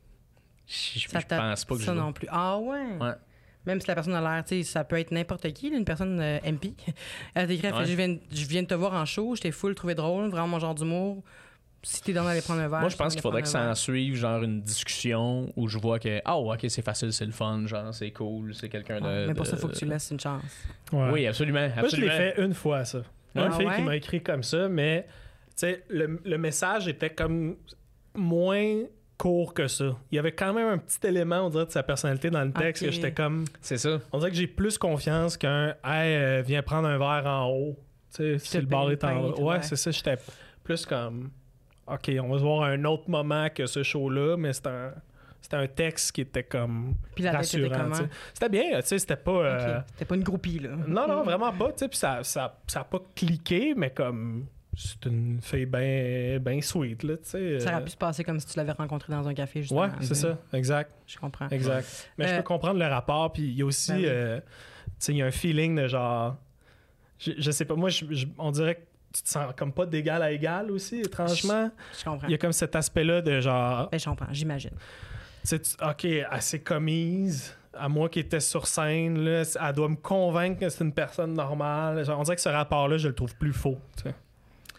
Je pense pas que ça non plus. Ah ouais. Même si la personne a l'air, tu sais, ça peut être n'importe qui, une personne MP. Elle t'écrit, je viens de te voir en show, j'étais full, trouvé drôle, vraiment mon genre d'humour. Si t'es dans d'aller prendre un verre. Moi, je pense qu'il faudrait que ça en suive, genre une discussion où je vois que, ok, c'est facile, c'est le fun, genre, c'est cool, c'est quelqu'un de. Mais pour ça, il faut que tu laisses une chance. Ouais. Oui, absolument. Moi, je l'ai fait une fois, ça. Une fille qui m'a écrit comme ça, mais, tu sais, le message était comme moins court que ça. Il y avait quand même un petit élément, on dirait, de sa personnalité dans le texte que j'étais comme... C'est ça. On dirait que j'ai plus confiance qu'un « Hey, viens prendre un verre en haut. » Tu sais, si le bar est en haut. Ouais, c'est ça. J'étais plus comme... OK, on va se voir à un autre moment que ce show-là, mais c'était un texte qui était comme rassurant. C'était bien, tu sais, c'était pas... C'était pas une groupie, là. Non, vraiment pas, tu sais, puis ça a pas cliqué, mais comme... C'est une fille bien sweet, là, tu sais. Ça aurait pu se passer comme si tu l'avais rencontré dans un café, justement. Ouais, c'est ça, exact. Je comprends. Exact. Mais je peux comprendre le rapport, puis il y a aussi, tu sais, il y a un feeling de genre... Je sais pas, moi, on dirait que tu te sens comme pas d'égal à égal aussi, étrangement. Je comprends. Il y a comme cet aspect-là de genre... Ben, je comprends, j'imagine. OK, elle s'est commise... À moi qui était sur scène, là, elle doit me convaincre que c'est une personne normale. Genre, on dirait que ce rapport-là, je le trouve plus faux, tu sais.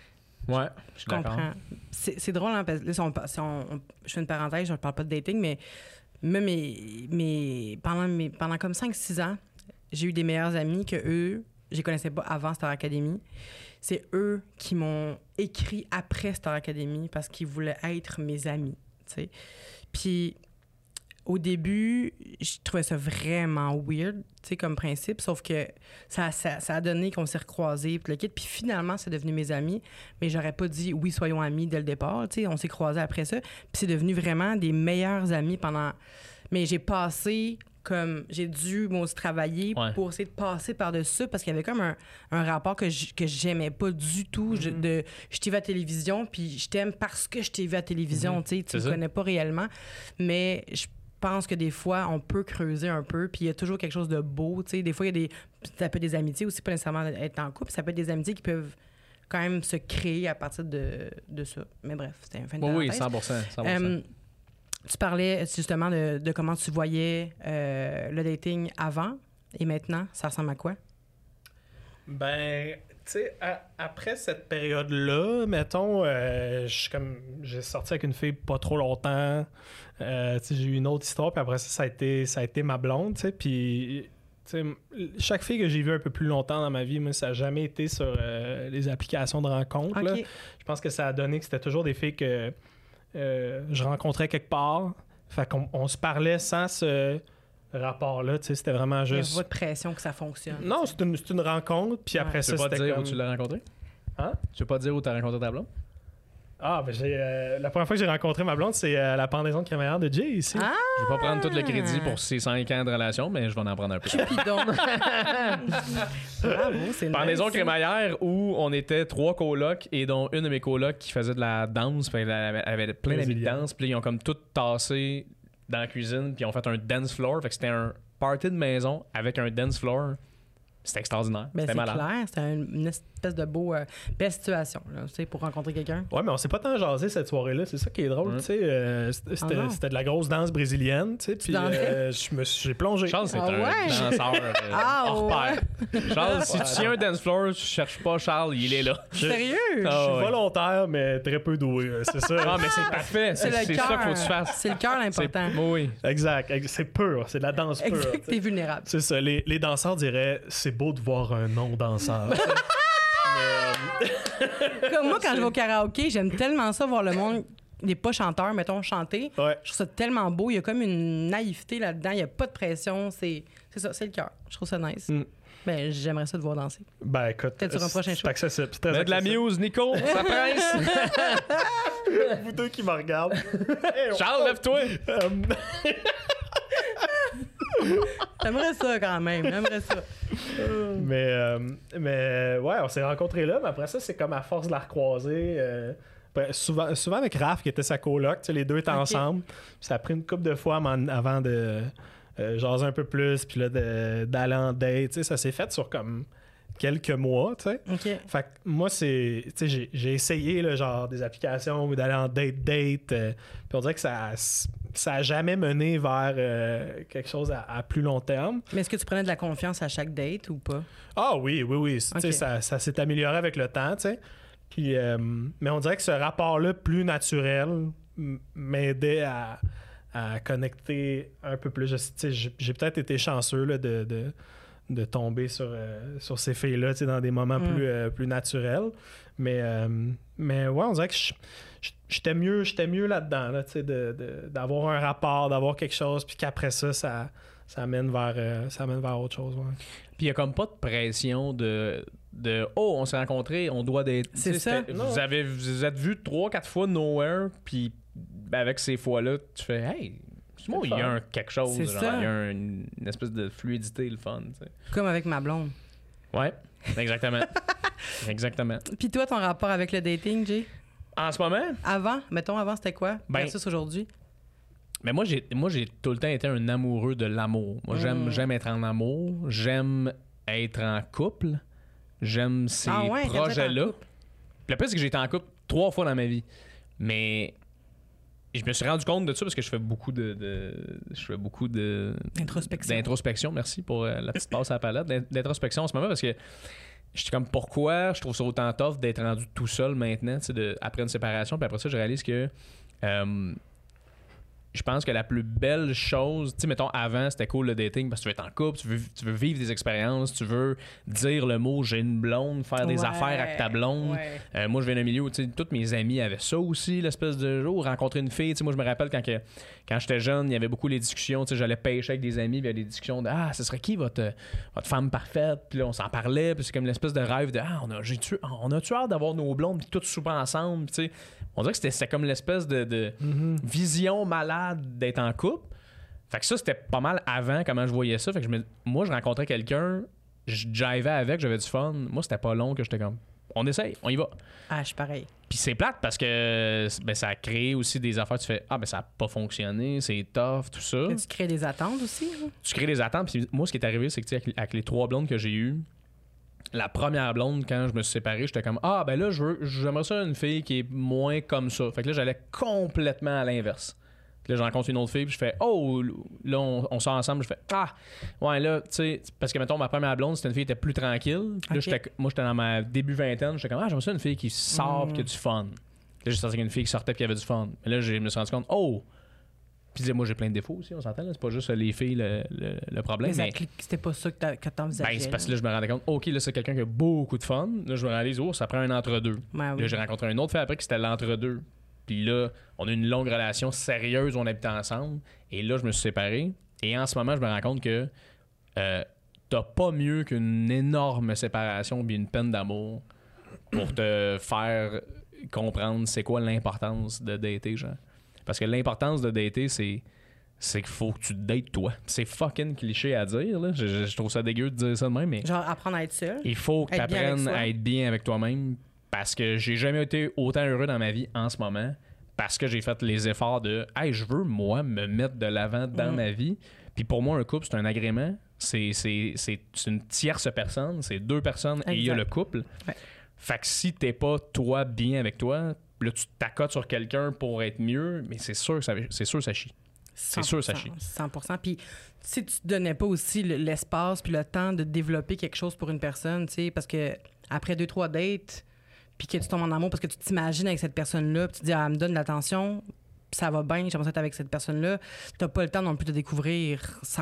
Ouais, je suis Je comprends. C'est drôle, hein, parce que là, je fais une parenthèse, je ne parle pas de dating, mais même pendant comme 5-6 ans, j'ai eu des meilleurs amis que eux, je les connaissais pas avant Star Academy. C'est eux qui m'ont écrit après Star Academy parce qu'ils voulaient être mes amis, tu sais. Puis au début, je trouvais ça vraiment weird, tu sais, comme principe, sauf que ça a donné qu'on s'est recroisés, puis le kit, puis finalement, c'est devenu mes amis, mais j'aurais pas dit « oui, soyons amis » dès le départ, tu sais, on s'est croisés après ça, puis c'est devenu vraiment des meilleurs amis pendant... Mais j'ai passé, comme, j'ai dû, moi aussi, travailler pour essayer de passer par-dessus ça, parce qu'il y avait comme un rapport que j'aimais pas du tout, je t'ai vu à la télévision, puis je t'aime parce que je t'ai vu à la télévision, tu sais, tu me connais pas réellement, mais je pense que des fois, on peut creuser un peu, puis il y a toujours quelque chose de beau, tu sais. Des fois, ça peut être des amitiés aussi, pas nécessairement être en couple, ça peut être des amitiés qui peuvent quand même se créer à partir de ça. Mais bref, c'était un fin de parenthèse. Oui, 100%. Tu parlais justement de comment tu voyais le dating avant et maintenant. Ça ressemble à quoi? Ben, tu sais, après cette période-là, mettons, j'ai sorti avec une fille pas trop longtemps. Tu sais, j'ai eu une autre histoire, puis après ça a été ma blonde, tu sais. Puis, tu sais, chaque fille que j'ai vue un peu plus longtemps dans ma vie, moi, ça n'a jamais été sur les applications de rencontres. Okay. Là. Je pense que ça a donné que c'était toujours des filles que je rencontrais quelque part. Fait qu'on se parlait sans ce rapport-là, tu sais, c'était vraiment juste... Il n'y a pas de pression que ça fonctionne. Non, c'est une rencontre, puis après ça, c'était Tu peux pas dire comme... où tu l'as rencontré? Hein? Tu peux pas dire où tu as rencontré ta blonde? Ah, ben la première fois que j'ai rencontré ma blonde, c'est à la pendaison de crémaillère de Jay, ici. Ah! Je vais pas prendre tout le crédit pour ces 5 ans de relation, mais je vais en prendre un peu. Cupidon! Bravo, c'est Pendaison nice. crémaillère où on était 3 colocs et dont une de mes colocs qui faisait de la danse, puis elle avait plein d'amis de danse, puis ils ont comme tout tassé dans la cuisine, puis ils ont fait un dance floor, fait que c'était un party de maison avec un dance floor. C'était extraordinaire. Ben, c'était c'est malade. clair, c'était une espèce de belle situation, là, tu sais, pour rencontrer quelqu'un. Ouais, mais on s'est pas tant jasé cette soirée-là, c'est ça qui est drôle, tu sais. C'était de la grosse danse brésilienne, tu sais, puis j'ai plongé. Charles, c'est Ah un ouais? danseur hors pair. Charles, si tu Ouais, tiens un dance floor, tu cherches pas Charles, il est là. Sérieux? Je suis volontaire, mais très peu doué, c'est ça. Ah, mais c'est parfait. C'est le ça qu'il faut cœur. que tu fasses. C'est le cœur l'important. Oui. Exact, c'est pur, c'est de la danse pure. Exact, tu sais. t'es vulnérable. C'est ça, les danseurs diraient « c'est beau de voir un non-danseur ». Comme moi, quand je vais au karaoké, j'aime tellement ça, voir le monde, les pas chanteurs, mettons, chanter. Ouais. Je trouve ça tellement beau. Il y a comme une naïveté là-dedans. Il n'y a pas de pression. C'est ça, c'est le cœur. Je trouve ça nice. Ben, j'aimerais ça de voir danser. Ben écoute, Peut-être sur un prochain show. c'est accessible. C'est très Mets de la accessible. muse, Nico, ça presse. Vous deux qui me regardent. Hey, Charles, lève-toi. J'aimerais ça quand même. J'aimerais ça. Mais ouais, on s'est rencontrés là, mais après ça, c'est comme à force de la recroiser. Souvent avec Raph, qui était sa coloc, tu sais, les deux étaient ensemble. Puis ça a pris une couple de fois avant de jaser un peu plus, puis là, d'aller en date. Tu sais, ça s'est fait sur comme quelques mois, tu sais. OK. Fait que moi, tu sais, j'ai essayé, là, genre, des applications ou d'aller en date. Puis on dirait que ça a jamais mené vers quelque chose à plus long terme. Mais est-ce que tu prenais de la confiance à chaque date ou pas? Ah oui. Tu sais, Ok. ça s'est amélioré avec le temps, tu sais. Puis, mais on dirait que ce rapport-là, plus naturel, m'aidait à connecter un peu plus. Tu sais, j'ai peut-être été chanceux là, de tomber sur ces filles-là, tu sais, dans des moments plus naturels. Mais ouais, on dirait que j'étais mieux là-dedans, là, tu sais, d'avoir un rapport, d'avoir quelque chose, puis qu'après ça amène vers autre chose. Ouais. Puis il y a comme pas de pression de oh, on s'est rencontrés, on doit d'être. C'est tu sais, ça. Vous êtes vus 3-4 fois nowhere, puis avec ces fois-là, tu fais hey, moi, il y a quelque chose, C'est genre, ça. il y a une espèce de fluidité, le fun. Tu sais. Comme avec ma blonde. Ouais, exactement. Exactement. Puis toi, ton rapport avec le dating, Jay? En ce moment, Avant, c'était quoi? Ben, Versus aujourd'hui? mais moi j'ai tout le temps été un amoureux de l'amour. Moi, j'aime être en amour, j'aime être en couple, j'aime ces Ah ouais, t'aimes ça être en projets-là. couple. Puis le pire, c'est que j'ai été en couple 3 fois dans ma vie. Mais je me suis rendu compte de ça parce que je fais beaucoup Introspection. d'introspection. Merci pour la petite passe à la palette. D'introspection en ce moment parce que j'étais comme, pourquoi je trouve ça autant tough d'être rendu tout seul maintenant, après une séparation. Puis après ça, je réalise que je pense que la plus belle chose, tu sais, mettons, avant, c'était cool le dating parce que tu veux être en couple, tu veux vivre des expériences, tu veux dire le mot j'ai une blonde, faire des affaires avec ta blonde. Moi, je viens d'un milieu où, tu sais, tous mes amis avaient ça aussi, l'espèce de jour, rencontrer une fille. Tu sais, moi, je me rappelle quand j'étais jeune, il y avait beaucoup les discussions, tu sais, j'allais pêcher avec des amis, puis il y avait des discussions de ce serait qui votre femme parfaite, puis là, on s'en parlait, puis c'est comme l'espèce de rêve de on a-tu hâte d'avoir nos blondes, puis toutes souper ensemble, tu sais. On dirait que c'était comme l'espèce de vision malade d'être en couple. Fait que ça, c'était pas mal avant comment je voyais ça. Fait que moi, je rencontrais quelqu'un, je jivais avec, j'avais du fun. Moi, c'était pas long que j'étais comme, on essaye, on y va. Ah, je suis pareil. Puis c'est plate parce que ça a créé aussi des affaires. Tu fais, ça a pas fonctionné, c'est tough, tout ça. Tu crées des attentes aussi. Hein? Tu crées des attentes. Puis moi, ce qui est arrivé, c'est que tu sais, avec les 3 blondes que j'ai eues, la première blonde, quand je me suis séparé, j'étais comme là, j'aimerais ça une fille qui est moins comme ça. Fait que là, j'allais complètement à l'inverse. Puis là, je rencontre une autre fille, puis je fais là, on sort ensemble. Je fais ouais, là, tu sais, parce que mettons, ma première blonde, c'était une fille qui était plus tranquille. Puis là, moi, j'étais dans ma début vingtaine. J'étais comme j'aimerais ça une fille qui sort, qui a du fun. Là, j'ai sorti avec une fille qui sortait, puis qui avait du fun. Mais là, je me suis rendu compte, puis moi, j'ai plein de défauts aussi, on s'entend. Là. C'est pas juste les filles le problème. Mais c'était pas ça que t'envisageais. Ben, c'est parce que là, je me rendais compte, là, c'est quelqu'un qui a beaucoup de fun. Là, je me réalise, ça prend un entre-deux. Ouais, oui. Là, j'ai rencontré un autre fille après qui c'était l'entre-deux. Puis là, on a une longue relation sérieuse, on habitait ensemble. Et là, je me suis séparé. Et en ce moment, je me rends compte que t'as pas mieux qu'une énorme séparation puis une peine d'amour pour te faire comprendre c'est quoi l'importance de dater, genre. Parce que l'importance de dater, c'est qu'il faut que tu te dates toi. C'est fucking cliché à dire, là. Je trouve ça dégueu de dire ça de même, mais... Genre, apprendre à être seul. Il faut que tu apprennes à être bien avec toi-même parce que j'ai jamais été autant heureux dans ma vie en ce moment parce que j'ai fait les efforts de « Hey, je veux, moi, me mettre de l'avant dans ma vie. » Puis pour moi, un couple, c'est un agrément. C'est une tierce personne. C'est 2 personnes et il y a le couple. Ouais. Fait que si t'es pas, toi, bien avec toi... Là, tu t'accotes sur quelqu'un pour être mieux, mais c'est sûr ça chie. C'est sûr ça chie. 100%. Puis si tu te donnais pas aussi l'espace puis le temps de développer quelque chose pour une personne, tu sais, parce que après 2-3 dates, puis que tu tombes en amour parce que tu t'imagines avec cette personne-là, puis tu te dis, elle me donne de l'attention, ça va bien, j'aimerais être avec cette personne-là, t'as pas le temps non plus de découvrir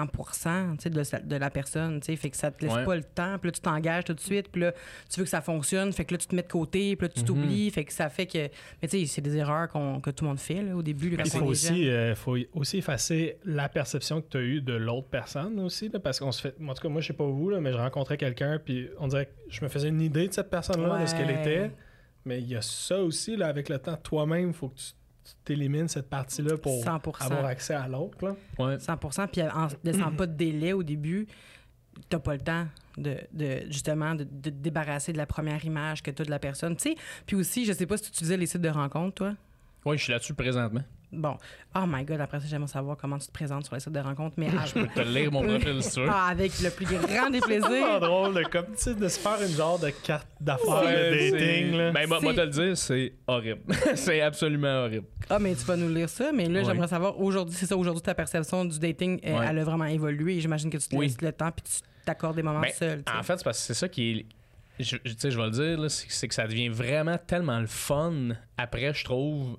100% de la personne, t'sais, fait que ça te laisse pas le temps, puis là tu t'engages tout de suite, puis là tu veux que ça fonctionne, fait que là tu te mets de côté, puis là tu t'oublies, fait que ça fait que... Mais tu sais, c'est des erreurs que tout le monde fait là, au début. Là, il faut aussi effacer la perception que tu as eue de l'autre personne aussi, là, parce qu'on se fait... En tout cas, moi je sais pas vous, là, mais je rencontrais quelqu'un, puis on dirait que je me faisais une idée de cette personne-là, de ce qu'elle était, mais il y a ça aussi, là, avec le temps, toi-même, il faut que tu t'élimines cette partie-là pour 100%. Avoir accès à l'autre. Là. Ouais. 100%. Puis en laissant pas de délai au début, t'as pas le temps justement de te débarrasser de la première image que t'as de la personne. Tu sais, puis aussi, je sais pas si tu utilisais les sites de rencontres, toi. Oui, je suis là-dessus présentement. Bon. Oh my God, après ça, j'aimerais savoir comment tu te présentes sur les sites de rencontres. Mais je peux te lire mon profil, si tu veux. Avec le plus grand des plaisirs. C'est pas drôle, comme tu sais, de se faire une genre de carte d'affaires de dating. Là. Ben, moi, te le dire, c'est horrible. C'est absolument horrible. Ah, mais tu vas nous lire ça. Mais là, j'aimerais savoir, aujourd'hui, c'est ça, aujourd'hui, ta perception du dating, elle a vraiment évolué. J'imagine que tu te laisses le temps puis tu t'accordes des moments seuls. En fait, c'est parce que c'est ça qui est... Je vais le dire, là, c'est que ça devient vraiment tellement le fun après, je trouve...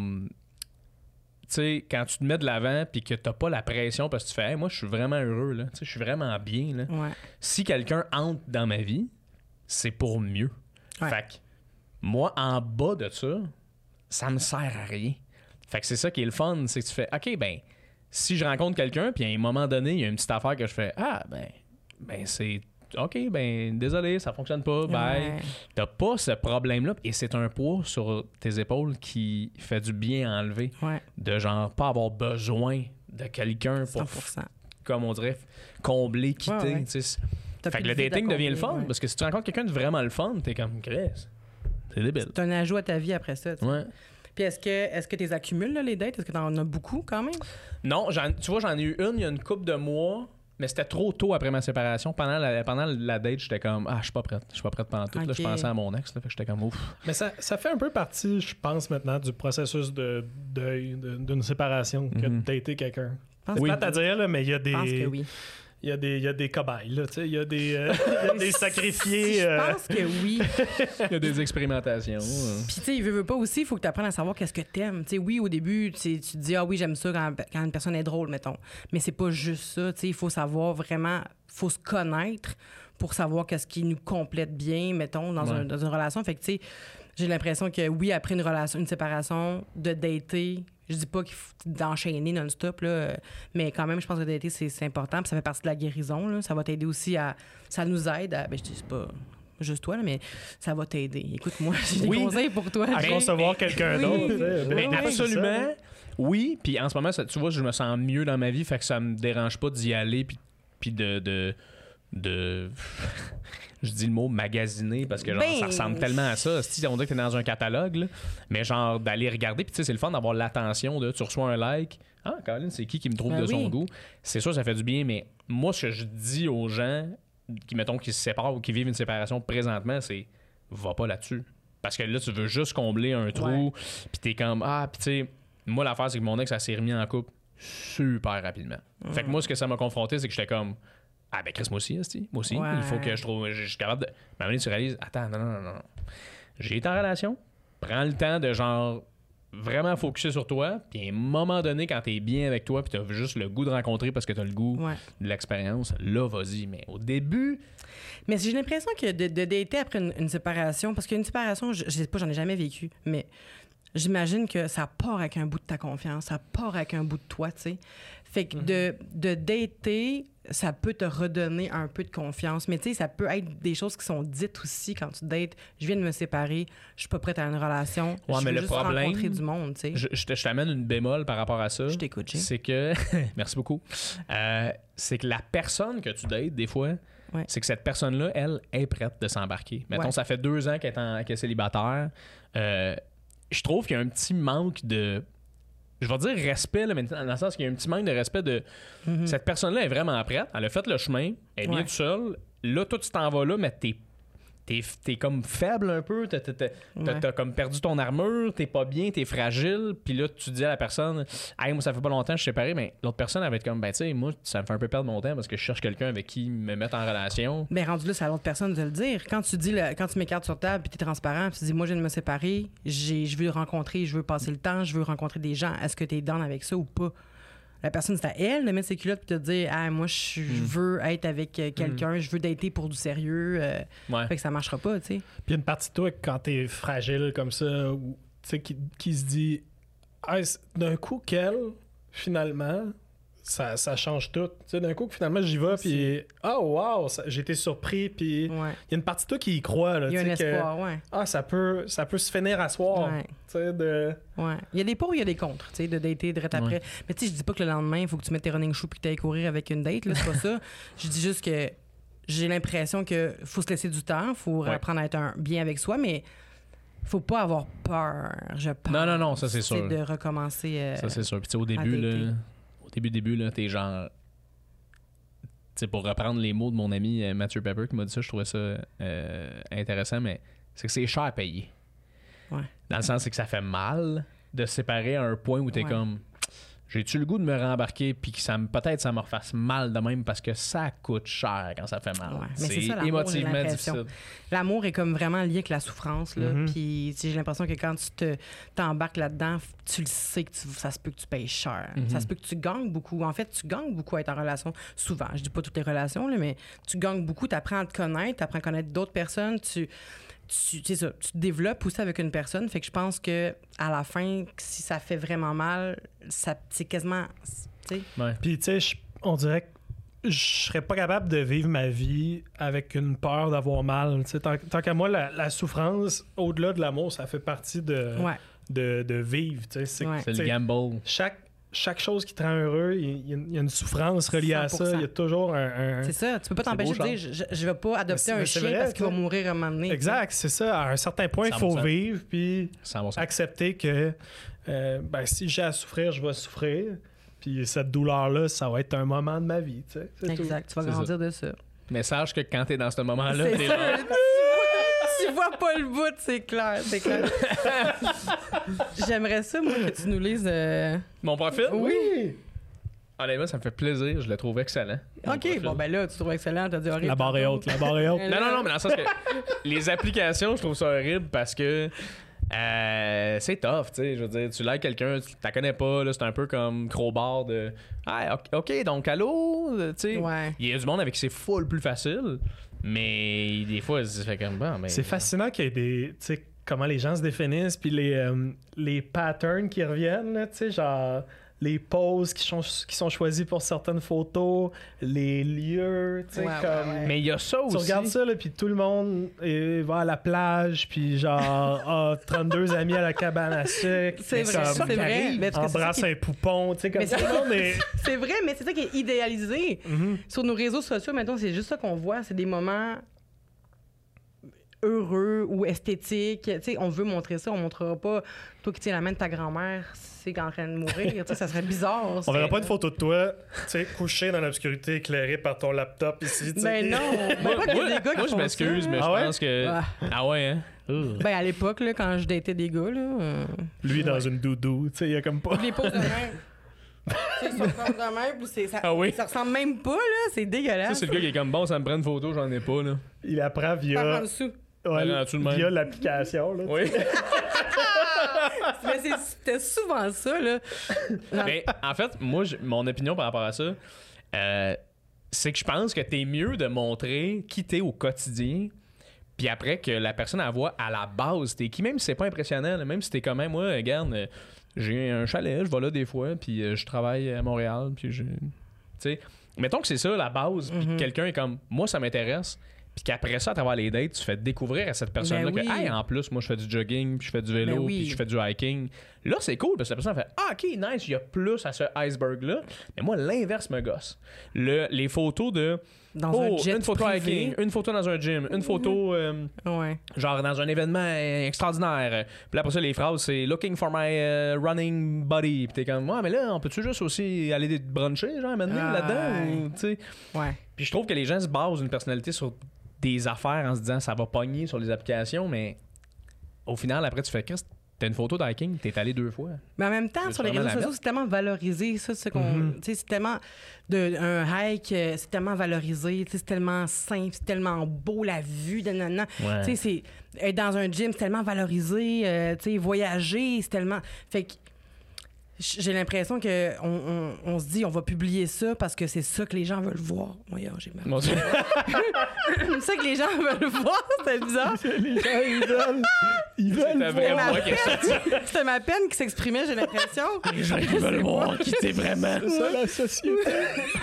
Tu sais, quand tu te mets de l'avant puis que t'as pas la pression parce que tu fais hey, moi je suis vraiment heureux là, je suis vraiment bien là. Ouais. Si quelqu'un entre dans ma vie, c'est pour mieux. Ouais. Fait que moi en bas de ça me sert à rien. Fait que c'est ça qui est le fun, c'est que tu fais OK ben si je rencontre quelqu'un puis à un moment donné, il y a une petite affaire que je fais ben c'est OK, ben désolé, ça fonctionne pas, bye. Ouais. T'as pas ce problème-là et c'est un poids sur tes épaules qui fait du bien à enlever. Ouais. De genre pas avoir besoin de quelqu'un pour, 100%. Comme on dirait, combler, quitter. Ouais. Fait que le dating devient le fun parce que si tu rencontres quelqu'un de vraiment le fun, t'es comme Chris. C'est débile. C'est un ajout à ta vie après ça. Ouais. Puis est-ce que tu les accumules, là, les dates? Est-ce que t'en as beaucoup quand même? Non, tu vois, j'en ai eu une il y a une couple de mois. Mais c'était trop tôt après ma séparation. Pendant la date, j'étais comme je suis pas prête. Je suis pas prête pendant tout. Okay. Là, je pensais à mon ex. Là, fait que j'étais comme ouf. Mais ça fait un peu partie, je pense, maintenant, du processus de deuil d'une séparation que de dater quelqu'un. C'est plate à dire, là, mais il y a des. Je pense que oui. il y a des cobayes, là, tu sais, il y a des sacrifiés. Je pense que oui. Il y a des expérimentations. Puis, tu sais, il veut pas aussi, il faut que tu apprennes à savoir qu'est-ce que t'aimes. Tu sais, oui, au début, tu te dis, ah oui, j'aime ça quand une personne est drôle, mettons. Mais c'est pas juste ça, tu sais, il faut savoir vraiment, faut se connaître pour savoir qu'est-ce qui nous complète bien, mettons, dans une relation. Fait que, tu sais, j'ai l'impression que oui, après une séparation, de dater, je dis pas qu'il faut d'enchaîner non-stop, là, mais quand même, je pense que dater, c'est important, puis ça fait partie de la guérison, là. Ça va t'aider aussi ça nous aide à, ben je dis c'est pas juste toi, là, mais ça va t'aider. Écoute-moi, j'ai des conseils pour toi. À concevoir quelqu'un d'autre. Mais absolument, oui, puis en ce moment, tu vois, je me sens mieux dans ma vie, fait que ça me dérange pas d'y aller, puis de je dis le mot magasiner parce que genre, ça ressemble tellement à ça. Si on dirait que t'es dans un catalogue, là, mais genre d'aller regarder, puis tu sais, c'est le fun d'avoir l'attention de tu reçois un like. Ah, Caroline, c'est qui me trouve de son goût? C'est sûr, ça fait du bien, mais moi, ce que je dis aux gens qui, mettons, qui se séparent ou qui vivent une séparation présentement, c'est va pas là-dessus. Parce que là, tu veux juste combler un trou, puis t'es comme, puis tu sais, moi, l'affaire, c'est que mon ex, ça s'est remis en couple super rapidement. Fait que moi, ce que ça m'a confronté, c'est que j'étais comme, ah ben Chris, moi aussi, il faut que je suis capable de... Mais à un moment donné, tu réalises, attends, non. J'ai été en relation, prends le temps de genre vraiment focusser sur toi, puis à un moment donné, quand t'es bien avec toi, puis t'as juste le goût de rencontrer parce que t'as le goût de l'expérience, là, vas-y. Mais au début... Mais j'ai l'impression que de dater après une séparation, parce qu'une séparation, je sais pas, j'en ai jamais vécu, mais j'imagine que ça part avec un bout de ta confiance, ça part avec un bout de toi, tu sais. Fait que de dater, ça peut te redonner un peu de confiance. Mais tu sais, ça peut être des choses qui sont dites aussi quand tu dates. Je viens de me séparer, je suis pas prête à une relation. Ouais, je mais veux le juste problème, rencontrer du monde, tu sais. Je t'amène une bémol par rapport à ça. Je t'écoute, Jay. C'est que... Merci beaucoup. C'est que la personne que tu dates, des fois, c'est que cette personne-là, elle, est prête de s'embarquer. Mettons, ça fait 2 ans qu'elle est célibataire. Je trouve qu'il y a un petit manque de... Je vais dire respect, là, mais dans le sens qu'il y a un petit manque de respect de... Cette personne-là est vraiment prête. Elle a fait le chemin. Elle est bien toute seule. Là, toi, tu t'en vas là, mais t'es comme faible un peu. T'as comme perdu ton armure. T'es pas bien, t'es fragile. Puis là, tu dis à la personne, « Hey, moi, ça fait pas longtemps que je suis séparé. » Mais l'autre personne, elle va être comme, « Ben, tu sais, moi, ça me fait un peu perdre mon temps parce que je cherche quelqu'un avec qui me mettre en relation. » Ben, rendu là, c'est à l'autre personne de le dire. Quand tu dis, quand tu m'écartes sur table puis t'es transparent, puis tu dis, « Moi, je viens de me séparer. Je veux rencontrer, je veux passer le temps, je veux rencontrer des gens. Est-ce que t'es down avec ça ou pas? » La personne, c'est à elle de mettre ses culottes et de dire, « moi, je veux être avec quelqu'un, je veux dater pour du sérieux. Fait que ça marchera pas, tu sais. » Puis une partie de toi, quand t'es fragile comme ça, ou tu sais, qui se dit, d'un coup, finalement, ça change tout. Tu sais, d'un coup, finalement, j'y vais, puis wow, j'ai été surpris, puis il y a une partie de toi qui y croit. Il y a un espoir, ça peut se finir à soir. Tu sais, il y a des pour, il y a des contre, tu sais, de dater direct après. Mais tu sais, je dis pas que le lendemain, il faut que tu mettes tes running shoes puis que tu ailles courir avec une date, là, c'est pas ça. Je dis juste que j'ai l'impression que faut se laisser du temps, faut apprendre à être bien avec soi, mais faut pas avoir peur, je pense. Non, ça c'est sûr. De recommencer. Ça c'est sûr. Puis tu sais, au début, là, t'es genre... Tu sais, pour reprendre les mots de mon ami Mathieu Pepper qui m'a dit ça, je trouvais ça intéressant, mais c'est que c'est cher à payer. Dans le sens, c'est que ça fait mal de se séparer à un point où t'es comme... J'ai-tu le goût de me rembarquer puis que peut-être ça me refasse mal de même parce que ça coûte cher quand ça fait mal. C'est ça, émotivement difficile. L'amour est comme vraiment lié avec la souffrance. Là. Puis j'ai l'impression que quand tu t'embarques là-dedans, tu le sais que ça se peut que tu payes cher. Ça se peut que tu gagnes beaucoup. En fait, tu gagnes beaucoup à être en relation. Souvent, je dis pas toutes les relations, là, mais tu gagnes beaucoup. Tu apprends à te connaître, tu apprends à connaître d'autres personnes. Tu te développes aussi avec une personne. Fait que je pense que à la fin, si ça fait vraiment mal, c'est quasiment... Puis tu sais, on dirait que je serais pas capable de vivre ma vie avec une peur d'avoir mal. Tant qu'à moi, la souffrance, au-delà de l'amour, ça fait partie de vivre. C'est le gamble. Chaque chose qui te rend heureux, il y a une souffrance reliée 100%. À ça. Il y a toujours un... C'est ça. Tu peux pas t'empêcher de dire je vais pas adopter un chien parce qu'il va mourir un moment donné. Exact, c'est ça. À un certain point, il faut vivre puis 100%. Accepter que si j'ai à souffrir, je vais souffrir. Puis cette douleur-là, ça va être un moment de ma vie. Exact. Tu vas grandir de ça. Mais sache que quand t'es dans ce moment-là, t'es là. Tu vois pas le bout, c'est clair. J'aimerais ça, moi, que tu nous lises... Mon profil? Oui. Honnêtement, ça me fait plaisir. Je le trouve excellent. OK, bon, ben là, tu trouves excellent. T'as dit horrible. La barre est haute, la barre est haute. Non, mais dans le sens que les applications, je trouve ça horrible parce que c'est tough, tu sais. Je veux dire, tu likes quelqu'un, tu la connais pas, là, c'est un peu comme crowbar de ah, OK, donc allô, tu sais. Ouais. Il y a du monde avec qui c'est full plus facile, mais des fois, ça fait comme bon, mais. C'est fascinant qu'il y ait des. Tu sais, comment les gens se définissent, puis les patterns qui reviennent, là, tu sais, genre les poses qui sont choisies pour certaines photos, les lieux, tu sais, Ouais, comme. ouais. Mais il y a ça aussi. Tu regardes ça, là, puis tout le monde va à la plage, puis genre, 32 amis à la cabane à sucre. C'est vrai, comme, c'est vrai. Mais parce que c'est embrasse ça qui- un poupon, tu sais, comme Mais tout le monde est. C'est vrai, mais c'est ça qui est idéalisé. Sur nos réseaux sociaux, maintenant, c'est juste ça qu'on voit. C'est des moments heureux ou esthétiques. Tu sais, on veut montrer ça. On montrera pas toi qui tiens la main de ta grand-mère, c'est en train de mourir. Tu sais, ça serait bizarre. On verra pas de photo de toi, tu sais, couché dans l'obscurité, éclairé par ton laptop ici, tu sais. Ben non. Ben pas qu'il y a des gars qui Moi, je font m'excuse, ça. mais Ah je ouais? pense que. Ah. Ah ouais, hein? Ben à l'époque, là, quand je datais des gars, là, Lui dans une doudou, tu sais, il y a comme pas. les poses de main. Tu sais, ils sont comme de même, puis ça, Ah oui? ça ressemble même pas, là. C'est Ça, dégueulasse. c'est le gars qui est comme bon, ça me prend une photo, j'en ai pas, là. Il apprend Par en via, dessous. ouais, Ben, tout de même. via l'application, là. Oui. Mais c'était souvent ça, là. Mais en fait, moi, mon opinion par rapport à ça, c'est que je pense que t'es mieux de montrer qui t'es au quotidien, puis après que la personne la voit à la base, t'es qui, même si c'est pas impressionnant, là, même si t'es quand même, moi, regarde, j'ai un chalet, je vais là des fois, puis je travaille à Montréal, puis je. Tu sais, mettons que c'est ça la base, puis que quelqu'un est comme, moi, ça m'intéresse. Puis qu'après ça, à travers les dates, tu fais découvrir à cette personne-là Ben oui. que, hey, en plus, moi, je fais du jogging, puis je fais du vélo, Ben oui. puis je fais du hiking. Là, c'est cool, parce que la personne fait, ah, OK, nice, il y a plus à ce iceberg-là. Mais moi, l'inverse me gosse. Les photos de, Dans un jet une photo privé. hiking, une photo dans un gym, une photo, Ouais. genre dans un événement extraordinaire. Puis là, après ça, les phrases, c'est looking for my running buddy. Puis t'es comme, ouais, mais là, on peut-tu juste aussi aller bruncher, genre, maintenant, Ah, là-dedans? ouais. Ou, tu sais. Ouais. Puis je trouve que les gens se basent une personnalité sur des affaires en se disant ça va pogner sur les applications, mais au final, après, tu fais Christ, t'as une photo d'hiking, t'es allé 2 fois. Mais en même temps, C'est sur les vraiment réseaux la sociaux, c'est tellement valorisé. Ça, c'est qu'on. Tu sais, c'est tellement. Un hike, c'est tellement valorisé. Tu sais, c'est tellement simple, c'est tellement beau, la vue. Nanana. Ouais. Tu sais, c'est. Être dans un gym, c'est tellement valorisé. Tu sais, voyager, c'est tellement. Fait que. J'ai l'impression que on se dit on va publier ça parce que c'est ça que les gens veulent voir. Voyons, j'ai mal. Mon Dieu. C'est ça que les gens veulent voir, c'était bizarre. Les gens, ils veulent C'était vraiment Ma moi qui ai sorti. C'était ma peine qui s'exprimait, j'ai l'impression. Les gens qui veulent voir qui t'es vraiment. C'est ça, la société.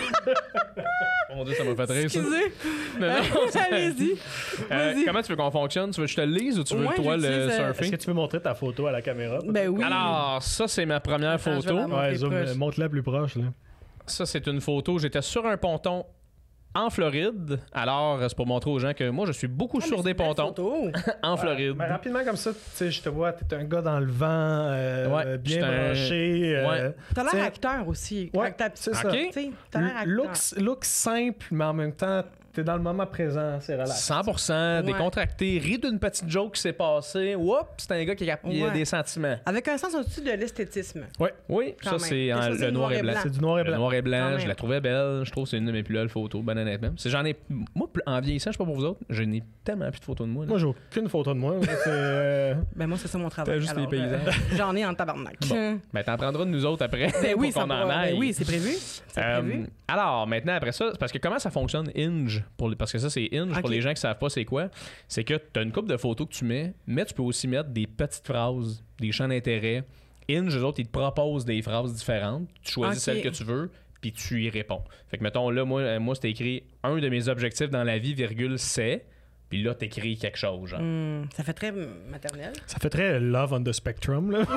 Mon Dieu, ça m'a fait rire, ça. Excusez. Non, non. Allez-y. Vas-y. Comment tu veux qu'on fonctionne? Tu veux que je te le lise ou tu veux Ouais, toi le j'utilise, Est-ce surfer? que tu veux montrer ta photo à la caméra? Ben oui. Alors, ça, c'est ma première Attends, je vais photo. la montrer Ouais, zoom, proche. montre-la plus proche, là. Ça, c'est une photo. J'étais sur un ponton en Floride. Alors, c'est pour montrer aux gens que moi, je suis beaucoup sur des pontons en Floride. Mais rapidement, comme ça, tu sais, je te vois, t'es un gars dans le vent, Ouais, bien j'étais un- branché. Ouais. T'as l'air T'sais- acteur aussi. Ouais, Avec ta c'est petite- ça. Ok. T'sais, t'as l'air acteur. Look simple, mais en même temps, t'es dans le moment présent, c'est relax. 100% Ouais. décontracté, rit d'une petite joke qui s'est passée. Oups, c'est un gars qui a Ouais. des sentiments. Avec un sens au-dessus de l'esthétisme. Oui, Quand ça même. c'est T'as choisi le noir et blanc. C'est du noir et Le blanc. noir et Quand blanc, même. je la trouvais belle. Je trouve que c'est une de mes plus belles photos, ben honnêtement. J'en ai, moi, en vieillissant, je sais pas pour vous autres, je n'ai tellement plus de photos de moi. là. Moi, j'ai aucune photo de moi. Ben moi, c'est ça mon travail. T'as juste les Alors, paysages. J'en ai en tabarnak. Bon. Ben t'en prendras de nous autres après. Ben oui, pour ça qu'on en pourra- aille. ben oui, c'est prévu. C'est prévu. Alors, maintenant, après ça, c'est parce que comment ça fonctionne Hinge, parce que ça, c'est Hinge, pour Ok. les gens qui savent pas c'est quoi, c'est que tu as une couple de photos que tu mets, mais tu peux aussi mettre des petites phrases, des champs d'intérêt. Hinge, eux autres, ils te proposent des phrases différentes. Tu choisis Ok. celle que tu veux, puis tu y réponds. Fait que, mettons, là, moi c'était écrit « Un de mes objectifs dans la vie, virgule, c'est... » Puis là, t'écris quelque chose, genre. Ça fait très maternel. Ça fait très Love on the Spectrum, là.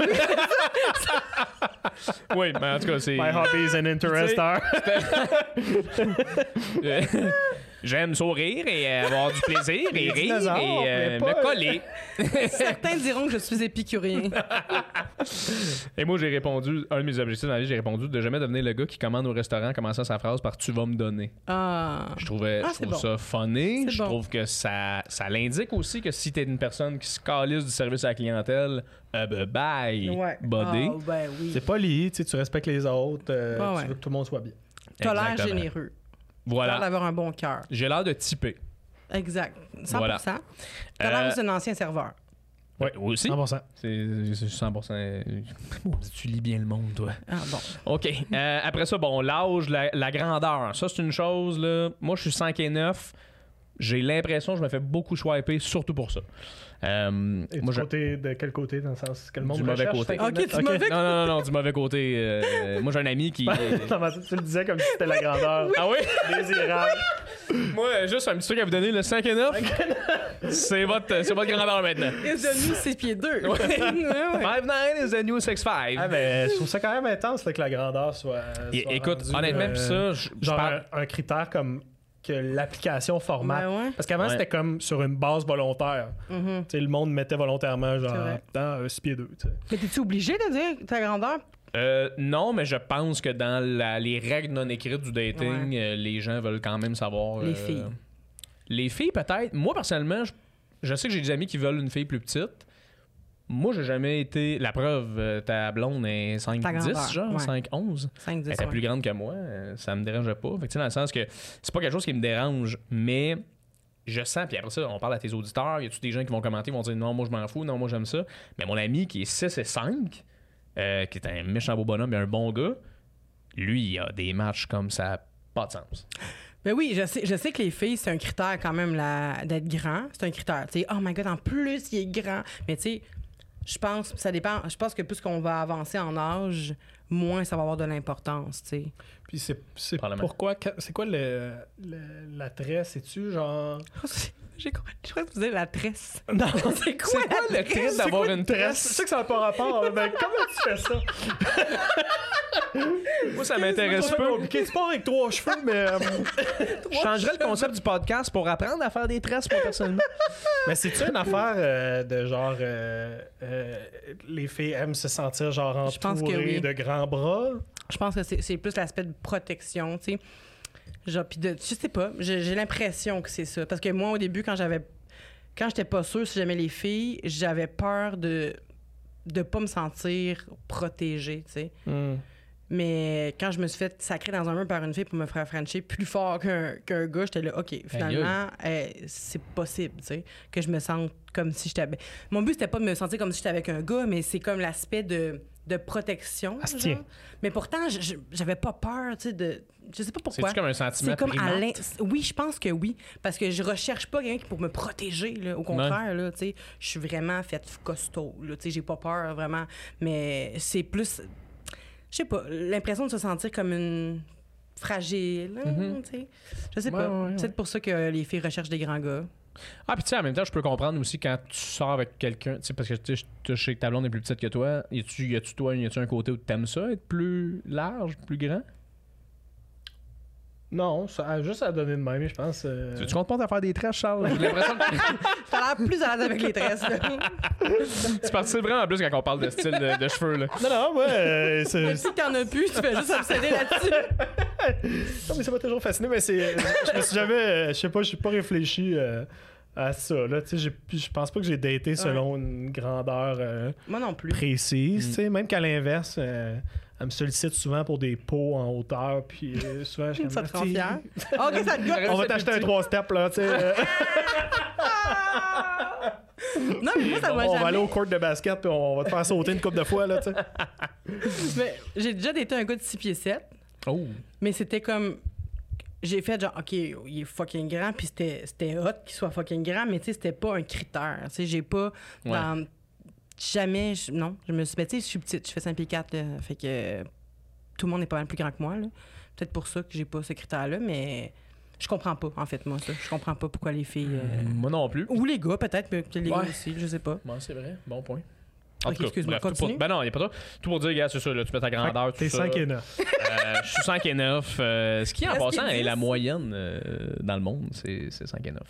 Oui, mais en tout cas, c'est... My hobbies and interests are. J'aime sourire et avoir du plaisir et Les rire dinosaures, et mais pas- me coller. Certains diront que je suis épicurien. Et moi, j'ai répondu, un de mes objectifs dans la vie, j'ai répondu de jamais devenir le gars qui commande au restaurant en commençant sa phrase par tu vas me donner. Ah. Je trouve c'est bon. ça funny. C'est Je bon. trouve que ça l'indique aussi que si t'es une personne qui se calisse du service à la clientèle, bye, Ouais. buddy. Ah, ben oui. C'est poli, tu respectes les autres, Ouais. tu veux que tout le monde soit bien. T'as l'air Exactement. généreux. T'as l'air Voilà. d'avoir un bon cœur. J'ai l'air de typer. Exact. 100%. Voilà. T'as l'air aussi d'un ancien serveur. Ouais, aussi. 100%. C'est 100%. Tu lis bien le monde, toi. Ah bon. OK. Après ça, bon, l'âge, la grandeur. Ça, c'est une chose, là. Moi, je suis 5 et 9. J'ai l'impression que je me fais beaucoup swiper, surtout pour ça. Et Moi, de quel côté, dans le sens que le monde Du mauvais recherche, côté. 59? Ok, du mauvais Non, du mauvais côté. Moi, j'ai un ami qui. Non, mais tu le disais comme si c'était la grandeur Ah oui? désirable. Moi, juste un petit truc à vous donner, le 5 et 9. C'est votre grandeur maintenant. Et devenu 6 pieds 2. Ouais. 5'9 is the new 6'5. Ah, mais je trouve ça quand même intense là, que la grandeur soit. Écoute, rendue, honnêtement, pis ça, je genre parle- un critère comme que l'application formate. Ouais, ouais. Parce qu'avant, Ouais. c'était comme sur une base volontaire. Mhm. Tu sais, le monde mettait volontairement, C'est genre, vrai. dans 6 pieds 2. Tu sais. Mais t'es-tu obligé de dire ta grandeur? Non, mais je pense que dans les règles non écrites du dating, les gens veulent quand même savoir. Les filles. Les filles, peut-être. Moi, personnellement, je sais que j'ai des amis qui veulent une fille plus petite. Moi, j'ai jamais été. La preuve, ta blonde est Ta 5'10, grandeur, genre, ouais. 5'11. 5, 10. Elle était plus grande que moi, ça me dérangeait pas. Fait que, tu sais, dans le sens que c'est pas quelque chose qui me dérange, mais je sens, puis après ça, on parle à tes auditeurs, y a-tu des gens qui vont commenter, vont dire non, moi je m'en fous, non, moi j'aime ça. Mais mon ami qui est 6 et 5, qui est un méchant beau bonhomme et un bon gars, lui, il a des matchs comme ça, pas de sens. Ben oui, je sais que les filles, c'est un critère quand même d'être grand. C'est un critère. Tu sais, oh my god, en plus, il est grand. Mais tu sais, je pense, ça dépend. Je pense que plus qu'on va avancer en âge, moins ça va avoir de l'importance, tu sais. Puis c'est Probablement. pourquoi. C'est quoi l'attrait? C'est-tu genre. Je crois que vous avez la tresse. Non! C'est quoi, le triste d'avoir une tresse? C'est ça que ça n'a pas rapport. Mais comment tu fais ça? Moi, ça m'intéresse C'est pas. compliqué. Tu pars avec 3 cheveux, mais. Je changerais le concept du podcast pour apprendre à faire des tresses, moi, personnellement. Mais c'est-tu une affaire de genre. Les filles aiment se sentir genre Je pense que entourées oui. de grands bras? Je pense que c'est plus l'aspect de protection, tu sais. Genre, puis je sais pas, j'ai l'impression que c'est ça. Parce que moi, au début, quand j'étais pas sûre si j'aimais les filles, j'avais peur de pas me sentir protégée, tu sais. Mais quand je me suis fait sacrer dans un mur par une fille pour me faire frencher plus fort qu'un gars, j'étais là, OK, finalement, c'est possible, tu sais, que je me sente comme si j'étais... Mon but, c'était pas de me sentir comme si j'étais avec un gars, mais c'est comme l'aspect de protection. Ah, se genre. tient. Mais pourtant, j'avais pas peur, tu sais, de... Je sais pas pourquoi. C'est-tu comme un sentiment C'est comme primate? Oui, je pense que oui. Parce que je recherche pas quelqu'un qui pour me protéger, là. Au contraire, là, tu sais, je suis vraiment faite costaud, là. Tu sais, j'ai pas peur, vraiment. Mais c'est plus... Je sais pas, l'impression de se sentir comme une fragile, tu sais. Je sais pas. Ouais. C'est peut-être pour ça que les filles recherchent des grands gars. Ah, puis tu sais, en même temps, je peux comprendre aussi quand tu sors avec quelqu'un, tu sais, parce que tu sais, je sais que ta blonde est plus petite que toi. Y a-tu un côté où t'aimes ça, être plus large, plus grand? Non, ça a juste à donner de même, je pense. Tu comptes pas à faire des tresses, Charles? J'ai l'impression que T'as l'air plus à l'aise avec les tresses, là. tu participes vraiment plus quand on parle de style de cheveux, là. Non, ouais, c'est. Si t'en as plus, tu fais juste obséder là-dessus. Non, mais ça m'a toujours fasciné, mais c'est. Je me suis jamais. Je sais pas, je suis pas réfléchi à ça, là. Tu sais, je pense pas que j'ai daté selon une grandeur Moi non plus. précise, tu sais. Même qu'à l'inverse, elle me sollicite souvent pour des pots en hauteur, puis souvent, je suis Ça comme, te rend tu sais, fier? OK, ça te gosse. on va t'acheter un 3 steps, là, tu sais. Non, mais moi, ça va On va aller jamais. au court de basket, puis on va te faire sauter une couple de fois, là, tu sais. Mais j'ai déjà daté un gars de 6 pieds 7, Oh! mais c'était comme... J'ai fait genre, OK, il est fucking grand, puis c'était hot qu'il soit fucking grand, mais tu sais, c'était pas un critère. Tu sais, j'ai pas... Ouais. dans- jamais... non, je me suis... Ben, tu sais, je suis petite, je fais 5 pieds 4, là, fait que tout le monde est pas mal plus grand que moi, là. Peut-être pour ça que j'ai pas ce critère-là, mais je comprends pas, en fait, moi, ça. Je comprends pas pourquoi les filles... Moi non plus. Ou les gars, peut-être, mais les Ouais. gars aussi, je sais pas. Bon, c'est vrai. Bon point. En Ok, tout cas, excuse-moi, bref, tout continue. ben non, il n'y a pas trop. Tout pour dire, gars, c'est ça, là, tu mets ta grandeur, tout T'es ça. 5 et 9. Je suis 5 et 9. Ce qui, en Est-ce passant, qu'ils est la disent? moyenne dans le monde, c'est 5 et 9.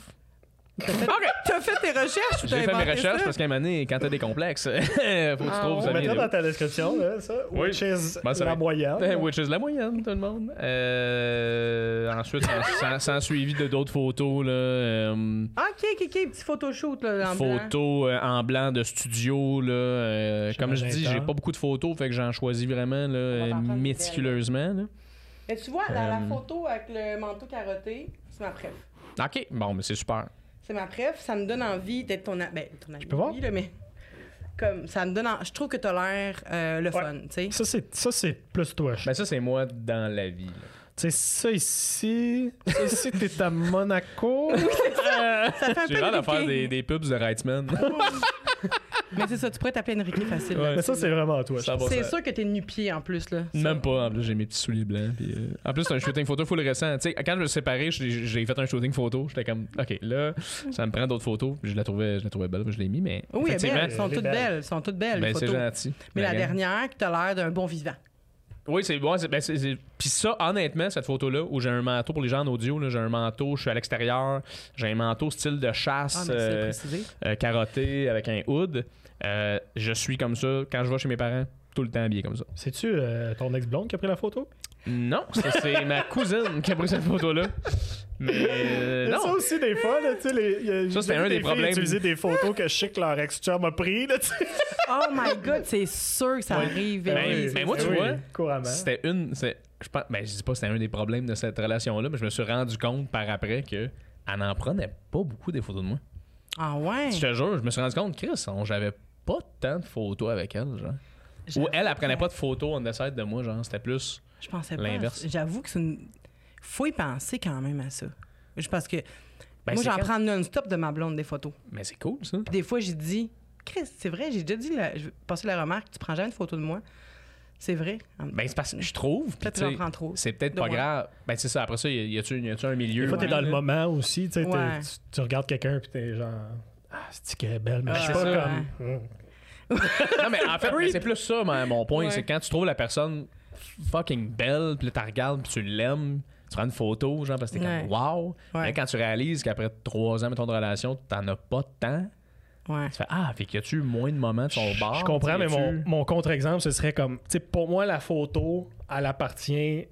T'as fait tes recherches ou t'as J'ai fait mes inventé recherches ça? parce qu'à un moment donné, quand t'as des complexes, faut que tu trouves On ça mettra vient dans ta description, là, ça. Oui. Which is Ben, ça la va- moyenne. Which is la moyenne, tout le monde. Ensuite, ça a suivi de d'autres photos. Là, Ok, petit photoshoot, là, en blanc. photos en blanc de studio. Là, comme je dis, Magenta. j'ai pas beaucoup de photos, fait que j'en choisis vraiment On va là, t'en prendre une méticuleusement. Là. Et tu vois, dans la photo avec le manteau carotté, c'est ma préf. Ok, bon, mais c'est super. C'est ma préf, ça me donne envie d'être ton ami. Ben, ton ami, peux voir? oui, là, mais comme ça me donne je trouve que t'as l'air le fun, tu sais. Ça, c'est plus toi. Ben, ça, c'est moi dans la vie. là. Tu sais, ça ici, t'es à Monaco. Ça fait un J'ai peu l'air de faire Enrique. des pubs de Reitzman. Mais c'est ça, tu pourrais t'appeler Enrique facile. Ouais. Mais ça, c'est vraiment toi. Ça va, C'est ça- sûr que t'es nu-pied en plus, là. Ça. Même pas, en plus j'ai mes petits souliers blancs. Puis, en plus, c'est un shooting photo full récent. Tu sais, quand je me suis séparé, j'ai fait un shooting photo. J'étais comme, OK, là, ça me prend d'autres photos. Puis je la trouvais belle, puis je l'ai mis, mais. Oui, elle est effectivement, belle, elles sont elle est toutes belle. belles. Elles sont toutes belles, les ben, c'est photos. gentil. Mais la Ben, dernière, t'as l'air d'un bon vivant. Oui, c'est bon. Puis ça, honnêtement, cette photo-là, où j'ai un manteau pour les gens en audio, là, j'ai un manteau, je suis à l'extérieur, j'ai un manteau style de Ah, chasse merci de préciser. carotté avec un hood. Je suis comme ça quand je vais chez mes parents, tout le temps habillé comme ça. C'est-tu ton ex-blonde qui a pris la photo? Non, c'est ma cousine qui a pris cette photo-là. Mais Il y a ça non. aussi des fois, là, tu sais, Ça, c'était un des problèmes. Utiliser des photos que je sais que leur ex-chum a pris, là, tu sais. Oh my God, c'est sûr que ça Ouais. arrive. Ben, oui, ben, moi, tu Oui, vois, couramment. C'était je pense, ben, je dis pas que c'était un des problèmes de cette relation-là, mais je me suis rendu compte par après que elle n'en prenait pas beaucoup des photos de moi. Ah ouais? Je te jure, je me suis rendu compte, Chris, j'avais pas tant de photos avec elle, genre. Ou elle prenait pas de photos on the side de moi, genre, c'était plus. Je pensais pas. l'inverse. J'avoue que c'est une. Faut y penser quand même à ça. Parce que Ben, moi, c'est j'en quand- prends non-stop de ma blonde des photos. Mais c'est cool, ça. Puis des fois, j'ai dit, Chris, c'est vrai, j'ai déjà dit, je vais passer la remarque, tu prends jamais de photos de moi. C'est vrai. Ben, c'est parce que je trouve. puis Peut-être que tu sais, j'en prends trop. C'est peut-être de pas moi. grave. Ben, c'est ça. Après ça, y a-tu un milieu? Des fois, t'es dans le là? moment aussi, tu sais, Ouais. tu regardes quelqu'un puis t'es genre, ah, c'est qu'elle est belle, mais Ah, je suis c'est pas ça, comme. Non, mais en fait, mais c'est plus ça, mon point. Ouais. C'est quand tu trouves la personne fucking belle, puis là, tu regardes, puis tu l'aimes, tu prends une photo, genre, parce que t'es Ouais. comme wow. Ouais. Mais quand tu réalises qu'après 3 ans, mettons, de relation, t'en as pas de temps, Ouais. tu fais ah, fait qu'il y a-tu moins de moments de son bar? Je comprends, mais Y a-tu- mon contre-exemple, ce serait comme, tu sais, pour moi, la photo, elle appartient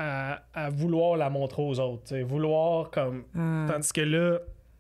à vouloir la montrer aux autres, tu sais, vouloir comme. Tandis que là,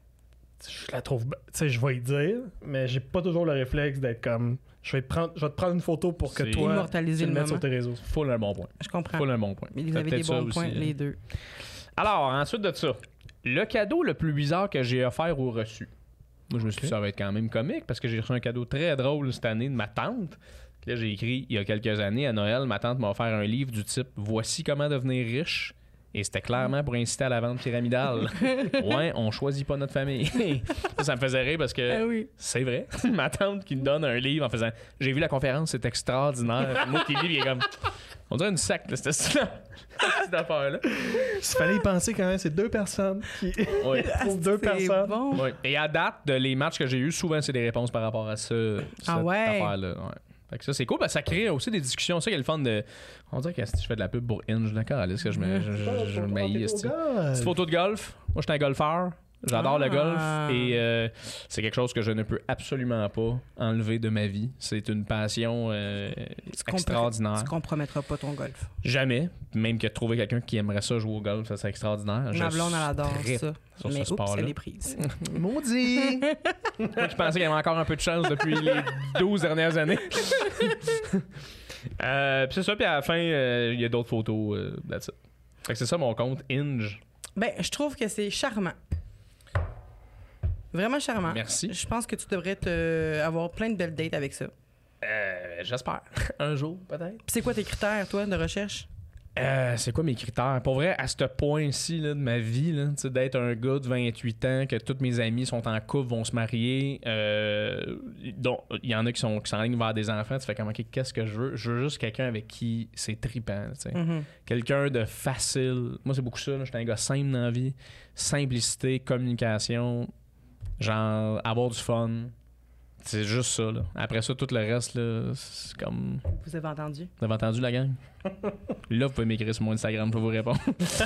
je la trouve, tu sais, je vais y dire, mais j'ai pas toujours le réflexe d'être comme, je vais te prendre une photo pour que C'est- toi, Immortaliser tu le le mettes sur moment. tes réseaux. Full un bon point. Je comprends. Full un bon point. Mais vous Fait avez des peut-être ça bons points, aussi, les deux. Alors, ensuite de ça, le cadeau le plus bizarre que j'ai offert ou reçu. Moi, je me suis dit, ça va être quand même comique parce que j'ai reçu un cadeau très drôle cette année de ma tante. Puis là, j'ai écrit il y a quelques années à Noël, ma tante m'a offert un livre du type Voici comment devenir riche. Et c'était clairement pour inciter à la vente pyramidale. Ouais, on choisit pas notre famille. Ça me faisait rire parce que Ah oui. c'est vrai. Ma tante qui me donne un livre en faisant J'ai vu la conférence, c'est extraordinaire. Moi qui lis, il est comme on dirait une secte, cette affaire-là. Il fallait y penser quand même, c'est 2 personnes qui. Ouais. pour 2 C'est personnes. bon. Ouais. Et à date, de les matchs que j'ai eus, souvent, c'est des réponses par rapport à ça. Cette ouais? affaire-là. Ouais. Fait que ça, c'est cool. Ben, ça crée aussi des discussions. Ça, il y a le fun de. On dirait que si je fais de la pub pour Inge, d'accord, est-ce que je me maillis, esti. Petite photo de golf. Moi, je suis un golfeur. J'adore le golf. Et c'est quelque chose que je ne peux absolument pas enlever de ma vie. C'est une passion extraordinaire. Tu compromettras pas ton golf. Jamais. Même que de trouver quelqu'un qui aimerait ça jouer au golf, ça serait extraordinaire. Ma blonde, elle adore trippe ça. sur Mais ce oups, sport-là. elle est prise. Maudit! Moi qui pensais qu'il y avait encore un peu de chance depuis les 12 dernières années. Puis c'est ça, puis à la fin, il y a d'autres photos. That's it. Fait que c'est ça mon compte, Inge. Ben, je trouve que c'est charmant. Vraiment charmant. Merci. Je pense que tu devrais avoir plein de belles dates avec ça. J'espère. Un jour, peut-être. Puis c'est quoi tes critères, toi, de recherche? C'est quoi mes critères? Pour vrai, à ce point-ci là, de ma vie, là, tu sais, d'être un gars de 28 ans, que tous mes amis sont en couple, vont se marier, donc il y en a qui s'enlignent vers des enfants, tu fais comme, OK, qu'est-ce que je veux? Je veux juste quelqu'un avec qui c'est trippant, tu sais. Mhm. Quelqu'un de facile. Moi, c'est beaucoup ça. J'étais un gars simple dans la vie. Simplicité, communication, genre avoir du fun. C'est juste ça, là. Après ça, tout le reste, là, c'est comme... Vous avez entendu? Vous avez entendu, la gang? Là, vous pouvez m'écrire sur mon Instagram, je vais vous répondre.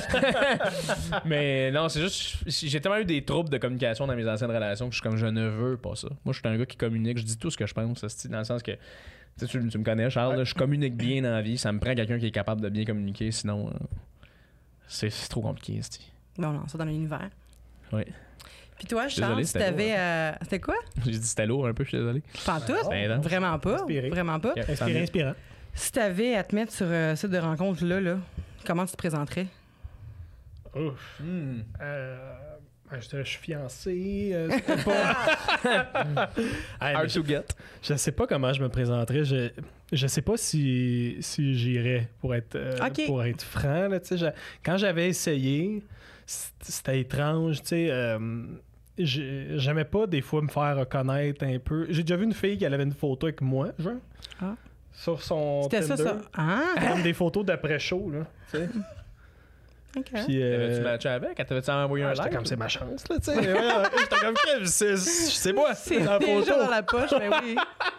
Mais non, c'est juste... J'ai tellement eu des troubles de communication dans mes anciennes relations que je suis comme, je ne veux pas ça. Moi, je suis un gars qui communique, je dis tout ce que je pense, dans le sens que... Tu me connais, Charles, là, je communique bien dans la vie. Ça me prend quelqu'un qui est capable de bien communiquer, sinon... c'est trop compliqué, c'est... Bon, non, ça dans l'univers. Oui. Puis toi, Désolé, Charles, si c'était t'avais... C'était quoi? J'ai dit c'était lourd un peu, je suis désolé. Pas en tout? C'était intense. Vraiment pas. Inspiré. Vraiment pas. Ok. Inspirant. Si t'avais à te mettre sur site de rencontre là, comment tu te présenterais? Ouf. Hmm. Je dirais, je suis fiancé. C'est pas... Hard to get. Je sais pas comment je me présenterais. Je sais pas si j'irais pour être franc. Là, quand j'avais essayé, c'était étrange. J'aimais pas des fois me faire reconnaître un peu. J'ai déjà vu une fille qui avait une photo avec moi, genre. Ah. Sur son C'était Tinder. ça. Ah! Comme des photos d'après-show, là. Tu sais. OK. Puis, T'avais-tu matché avec? T'avais-tu envoyé un like? j'étais comme, c'est ma chance, là, tu sais. J'étais comme, c'est moi, C'est la déjà photo. dans la poche, mais oui.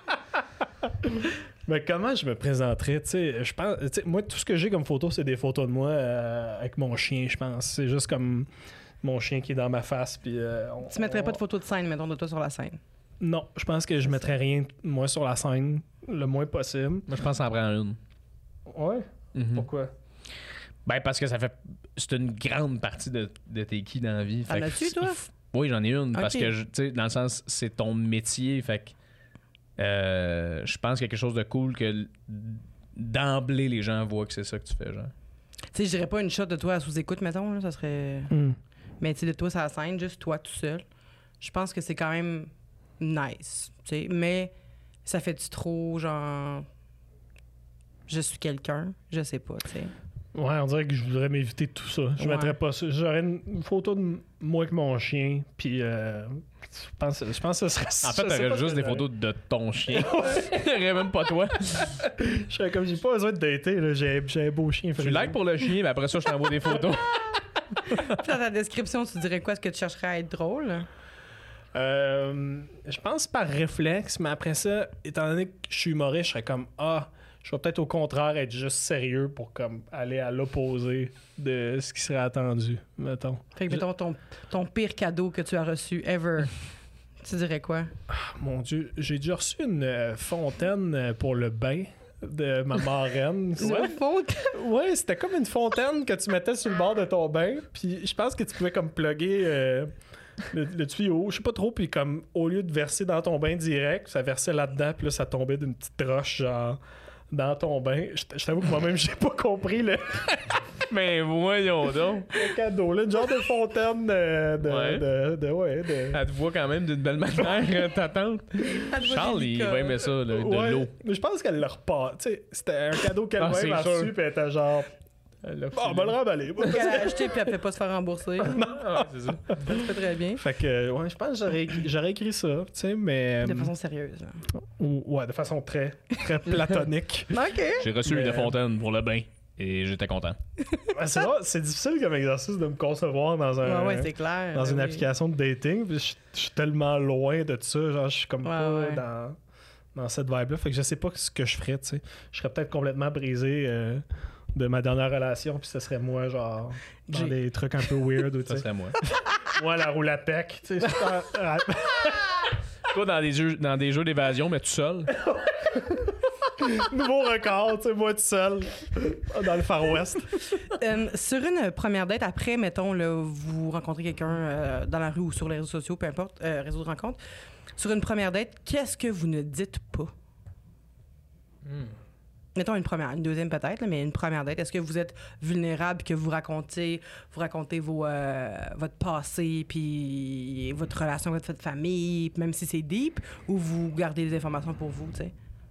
Mais comment je me présenterais, tu sais, je pense, tu sais, moi, tout ce que j'ai comme photo, c'est des photos de moi avec mon chien, je pense. C'est juste comme mon chien qui est dans ma face, puis... Tu mettrais pas de photo de scène, mettons, de toi sur la scène? Non, je pense que je mettrais rien, moi, sur la scène, le moins possible. Moi, je pense que ça en prend une. Ouais? Mhm. Pourquoi? Ben, parce que c'est une grande partie de t'es qui dans la vie. T'en Fait que as-tu, toi? Oui, j'en ai une. Parce Ok. que, tu sais, dans le sens, c'est ton métier. Fait que je pense qu'il y a quelque chose de cool que d'emblée, les gens voient que c'est ça que tu fais, genre. Tu sais, je dirais pas une shot de toi à sous-écoute, mettons, là, ça serait... Mais tu sais, de toi sur la scène, juste toi tout seul, je pense que c'est quand même nice, tu sais. Mais ça fait-tu trop, genre... Je suis quelqu'un? Je sais pas, tu sais. Ouais, on dirait que je voudrais m'éviter tout ça. Je Ouais. mettrais pas ça. J'aurais une photo de moi avec mon chien, puis je pense que ce serait ça. En fait, t'aurais juste des photos de ton chien. T'aurais même pas toi. Je serais comme, j'ai pas besoin de dater, là. J'ai un beau chien. Tu like pour le chien, mais après ça, je t'envoie des photos. Puis dans ta description, tu dirais quoi? Est-ce que tu chercherais à être drôle? Je pense par réflexe, mais après ça, étant donné que je suis humoriste, je serais comme, je vais peut-être au contraire être juste sérieux pour comme aller à l'opposé de ce qui serait attendu, mettons. Fait que, mettons, ton pire cadeau que tu as reçu ever, tu dirais quoi? Mon Dieu, j'ai déjà reçu une fontaine pour le bain de ma marraine. Ouais. Faute? Ouais, c'était comme une fontaine que tu mettais sur le bord de ton bain, puis je pense que tu pouvais comme plugger le tuyau, je sais pas trop, puis comme au lieu de verser dans ton bain direct, ça versait là-dedans, puis là ça tombait d'une petite roche genre dans ton bain. Je t'avoue que moi-même j'ai pas compris le Mais voyons donc. cadeau, là, une genre de fontaine de Elle te voit quand même d'une belle manière, ta tante. Charles, il va aimer ça, là, de Ouais, l'eau. mais je pense qu'elle l'a repart. Tu sais, c'était un cadeau qu'elle c'est m'a sûr. reçu, puis elle était genre, on va le remballer. Qu'elle a acheté puis elle fait pas se faire rembourser. Ah, c'est ça. Ça se fait très bien. Fait que, ouais, je pense que j'aurais écrit ça, tu sais, mais. De façon sérieuse. là. Ouais, de façon très, très platonique. OK. J'ai reçu Mais- une fontaine pour le bain et j'étais content. Ouais, c'est vrai, c'est difficile comme exercice de me concevoir dans Ouais, c'est clair. dans Ben une oui. application de dating. Puis je suis tellement loin de ça. Genre, je suis comme Ouais, pas ouais. dans cette vibe-là. Fait que je sais pas ce que je ferais, tu sais. Je serais peut-être complètement brisé de ma dernière relation. Puis ce serait moi, genre, dans J'ai- des trucs un peu weird. Ou, tu Ça sais. serait moi. Moi, la roue à pec. Tu sais, Toi, dans des jeux d'évasion, mais tout seul. nouveau record, tu sais, moi tout seul. Dans le Far West. Sur une première date, après, mettons, là, vous rencontrez quelqu'un dans la rue ou sur les réseaux sociaux, peu importe, réseau de rencontre. Sur une première date, qu'est-ce que vous ne dites pas? Mettons une première, une deuxième peut-être, là, mais une première date. Est-ce que vous êtes vulnérable, que vous racontez votre passé, puis votre relation avec votre famille, même si c'est deep, ou vous gardez les informations pour vous, tu sais?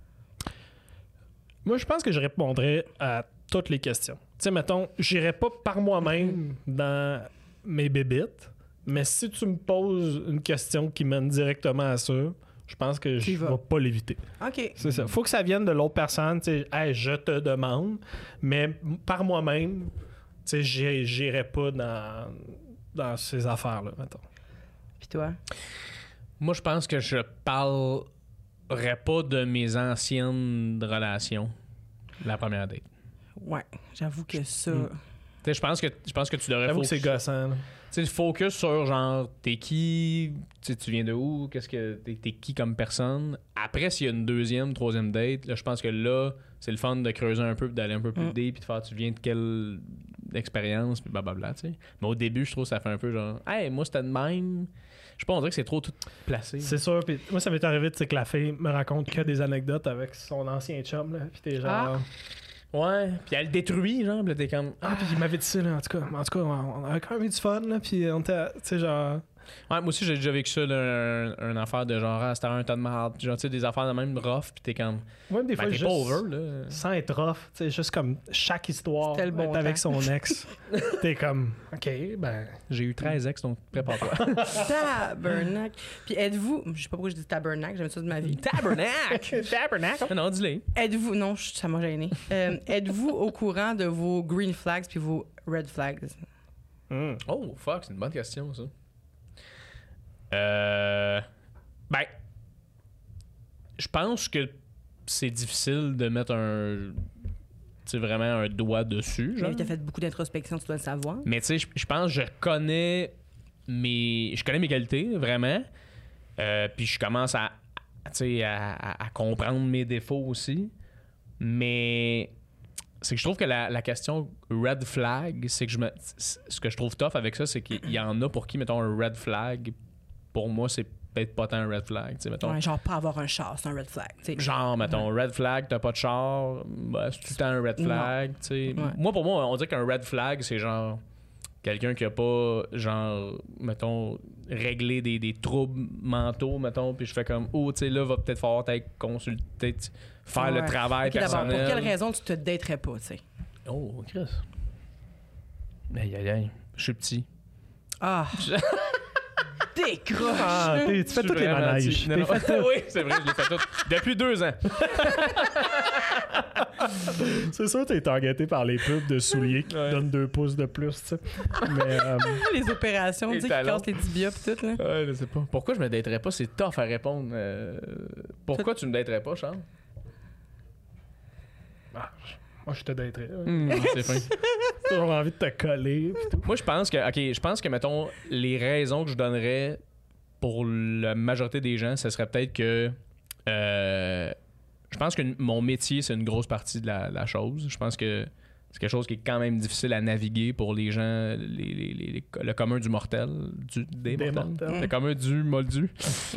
Moi, je pense que je répondrais à toutes les questions. Tu sais, mettons, j'irais pas par moi-même dans mes bébites, mais si tu me poses une question qui mène directement à ça, je pense que Tu y je vas. vais pas l'éviter. OK. C'est ça. Faut que ça vienne de l'autre personne, tu sais, hey, je te demande, mais par moi-même, tu sais, j'irais pas dans ces affaires-là, mettons. Puis toi? Moi, je pense que je parlerais pas de mes anciennes relations la première date. Ouais, j'avoue que ça. Tu sais, je pense que tu devrais J'avoue que c'est focus, gossant. Là. tu sais, focus sur genre t'es qui, tu sais, tu viens de où, qu'est-ce que t'es qui comme personne. Après, s'il y a une deuxième, troisième date, là, je pense que là, c'est le fun de creuser un peu, puis d'aller un peu plus deep, puis de faire tu viens de quelle expérience, puis blablabla, tu sais. Mais au début, je trouve que ça fait un peu genre, hey, moi c'était de même. Je sais pas, on dirait que c'est trop tout placé. C'est sûr. Puis moi, ça m'est arrivé tu sais, que la fille me raconte que des anecdotes avec son ancien chum. Là, puis t'es genre. Ouais, puis elle le détruit, genre, puis là, t'es comme. Puis il m'avait dit ça, là, en tout cas, on avait quand même eu du fun, là, puis on était, tu sais, genre... Ouais, moi aussi, j'ai déjà vécu ça, là, un affaire de genre, c'était un tas de marde, genre, tu sais, des affaires de même rough, puis t'es comme. Même des fois, Ben, t'es juste, pas over, là. sans être rough, tu sais, juste comme chaque histoire C'était le bon est avec temps. son ex. T'es comme, OK, ben... J'ai eu 13 ex, donc prépare-toi. Tabernacle. Puis êtes-vous. Je sais pas pourquoi je dis tabernacle, j'aime ça de ma vie. Tabernacle! Tabernacle! Non, dis-le. Êtes-vous. Non, ça m'a gêné. Êtes-vous au courant de vos green flags puis vos red flags? Oh, fuck, c'est une bonne question, ça. Ben, je pense que c'est difficile de mettre vraiment un doigt dessus. Genre. Tu as fait beaucoup d'introspection, tu dois le savoir. Mais tu sais, je pense que je connais mes qualités, vraiment. Puis je commence à comprendre mes défauts aussi. Mais c'est que je trouve que la question red flag, c'est que ce que je trouve tough avec ça, c'est qu'il y en a pour qui, mettons, un red flag, pour moi, c'est peut-être pas tant un red flag. Mettons. Ouais, genre, pas avoir un char, c'est un red flag. T'sais. Genre, mettons, red flag, t'as pas de char, ben, c'est tout le temps un red flag. Ouais. Moi, pour moi, on dirait qu'un red flag, c'est genre quelqu'un qui a pas, genre, mettons, réglé des troubles mentaux, mettons, puis je fais comme, oh, tu sais, là, va peut-être falloir t'être consulté, faire le travail okay, personnel. D'abord, pour quelle raison tu te daterais pas, tu sais? Oh, Chris. Aïe, aïe, aïe. Je suis petit. Ah! Décroche! Ah, tu fais toutes les manèges. Oui, c'est vrai, je l'ai fait toutes. Depuis 2 ans. C'est sûr que t'es targeté par les pubs de souliers qui te donnent 2 pouces de plus, tu sais. Mais... les opérations, tu sais, qui cassent les tibias pis tout, là. Ouais, je sais pas. Pourquoi je me daterais pas? C'est tough à répondre. Pourquoi tu me daterais pas, Charles? Moi, je te daterais. C'est fin. J'ai toujours envie de te coller. Pis tout. Moi, je pense que, mettons, les raisons que je donnerais pour la majorité des gens, ce serait peut-être que je pense que mon métier, c'est une grosse partie de la chose. Je pense que c'est quelque chose qui est quand même difficile à naviguer pour les gens, le commun du mortel, des mortels. Le commun du moldu.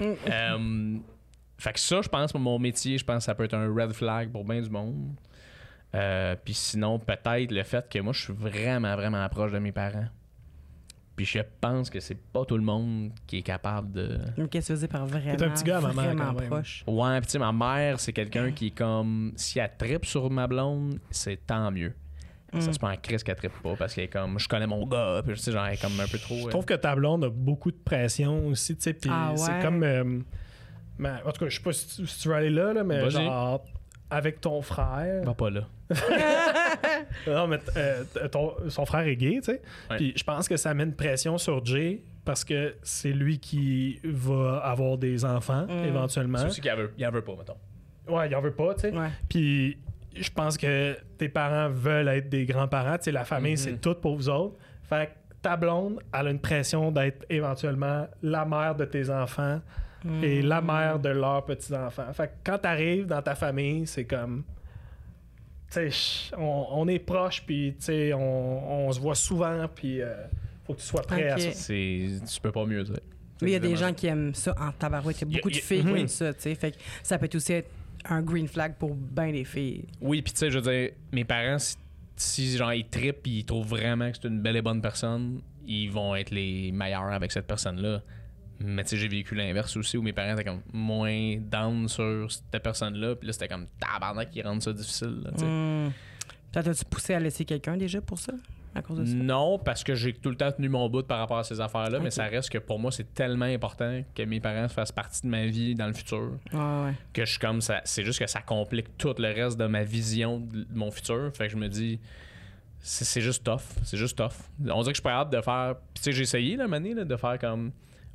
Fait que ça, je pense, pour mon métier, je pense que ça peut être un red flag pour bien du monde. Puis sinon, peut-être le fait que moi, je suis vraiment, vraiment proche de mes parents. Puis je pense que c'est pas tout le monde qui est capable de... Mais qu'est-ce que tu veux dire par vraiment, t'es un petit gars à ma mère, vraiment quand même. proche? Ouais, puis tu sais, ma mère, c'est quelqu'un qui est comme... Si elle trippe sur ma blonde, c'est tant mieux. Ça se peut en crise qu'elle trippe pas, parce qu'elle est comme... Je connais mon gars, puis tu sais, genre, elle est comme un peu trop... Je trouve que ta blonde a beaucoup de pression aussi, tu sais, puis c'est comme... en tout cas, je sais pas si tu veux aller là mais vas-y. genre... Avec ton frère... Va pas là. Non, mais son frère est gay, tu sais. Ouais. Puis je pense que ça met une pression sur Jay parce que c'est lui qui va avoir des enfants, éventuellement. C'est aussi qu'il en veut pas, mettons. Ouais, il en veut pas, tu sais. Ouais. Puis je pense que tes parents veulent être des grands-parents. Tu sais, la famille, c'est tout pour vous autres. Fait que ta blonde, elle a une pression d'être éventuellement la mère de tes enfants et la mère de leurs petits-enfants. Fait que quand t'arrives dans ta famille, c'est comme... Tu sais, on est proches, puis tu sais, on se voit souvent, puis faut que tu sois prêt à ça. Tu peux pas mieux dire. Il y a des gens qui aiment ça en tabarouette. Il y a beaucoup de filles qui aiment ça, tu sais. Fait que ça peut aussi être un green flag pour bien des filles. Oui, puis tu sais, je veux dire, mes parents, si genre ils trippent et ils trouvent vraiment que c'est une belle et bonne personne, ils vont être les meilleurs avec cette personne-là. Mais tu sais, j'ai vécu l'inverse aussi, où mes parents étaient comme moins down sur cette personne-là, puis là, c'était comme tabarnak qui rendent ça difficile. Là, T'as-tu poussé à laisser quelqu'un déjà pour ça, à cause de ça? Non, parce que j'ai tout le temps tenu mon bout par rapport à ces affaires-là, mais ça reste que pour moi, c'est tellement important que mes parents fassent partie de ma vie dans le futur, que je suis comme ça. C'est juste que ça complique tout le reste de ma vision de mon futur. Fait que je me dis, c'est juste tough. C'est juste tough. On dirait que je suis pas hâte de faire. Puis tu sais, j'ai essayé, là, Mané, de faire comme...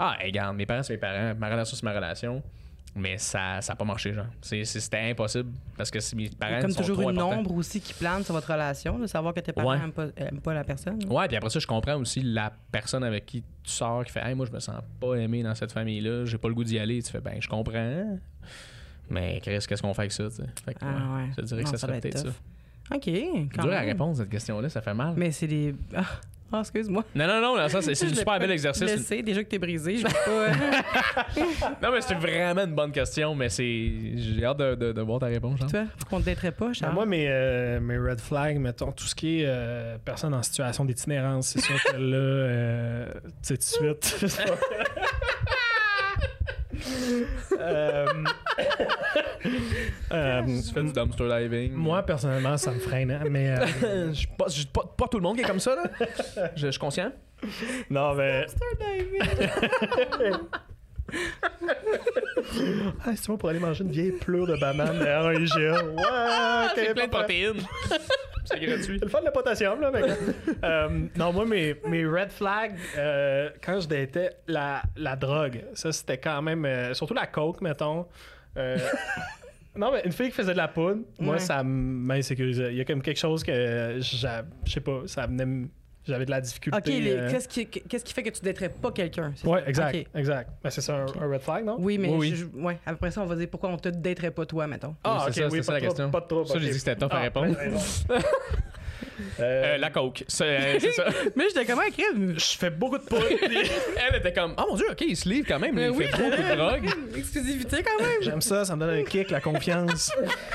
Ah, hey, regarde, mes parents, c'est mes parents. Ma relation, c'est ma relation. Mais ça n'a pas marché, genre. C'était impossible parce que si mes parents Comme sont toujours trop une importants. ombre aussi qui plane sur votre relation, de savoir que tes parents Ouais. aiment pas la personne. Ouais, puis après ça, je comprends aussi la personne avec qui tu sors qui fait hey, moi, je me sens pas aimé dans cette famille-là, j'ai pas le goût d'y aller. Tu fais ben, je comprends. Mais qu'est-ce qu'on fait avec ça, tu sais? Fait que, Ah ouais. Je te dirais que Non, ça ça serait doit être peut-être ça. tough. OK. C'est dur à répondre, cette question-là, ça fait mal. Mais c'est des. Ah, excuse-moi. Non, ça, c'est un Je super l'ai bel pas exercice. blessé, déjà que t'es brisé, je vais pas. Non, mais c'est vraiment une bonne question, mais j'ai hâte de voir ta réponse, genre. Toi, faut qu'on te daterait pas, Charles. Moi, mes red flags, mettons, tout ce qui est personne en situation d'itinérance, c'est sûr que là, tu sais, tout de suite. Tu fais du dumpster diving. Moi, personnellement, ça me freine, hein, mais je pas tout le monde qui est comme ça, là. Je suis conscient. non, mais ah, c'est moi pour aller manger une vieille pleure de banane derrière un IGA. Ouais, C'est ok, plein de pas protéines. C'est gratuit. C'est le fun de le potassium, là, mec. Non, moi, mes red flags, quand je datais, la drogue, ça, c'était quand même... surtout la coke, mettons. Non, mais une fille qui faisait de la poudre, moi, Ouais. ça m'insécurisait. Il y a comme quelque chose que, je sais pas, ça venait... J'avais de la difficulté. OK, qu'est-ce qui fait que tu daterais pas quelqu'un? c'est Ouais, ça? exact, OK. exact. Ben, c'est ça, un red flag, non? Oui, mais Oui. ouais, après ça, on va dire pourquoi on te daterait pas toi, mettons. Oui, c'est ça, c'est ça la question. Pas de trouble. Ça, j'ai dit que c'était tough à répondre. La coke, c'est ça. Mais j'étais comment écrire? Je fais beaucoup de poudre. Elle était comme, oh mon dieu, ok, il se livre quand même, il Oui, fait beaucoup de drogue. exclusivité quand même. J'aime ça, ça me donne un kick, la confiance.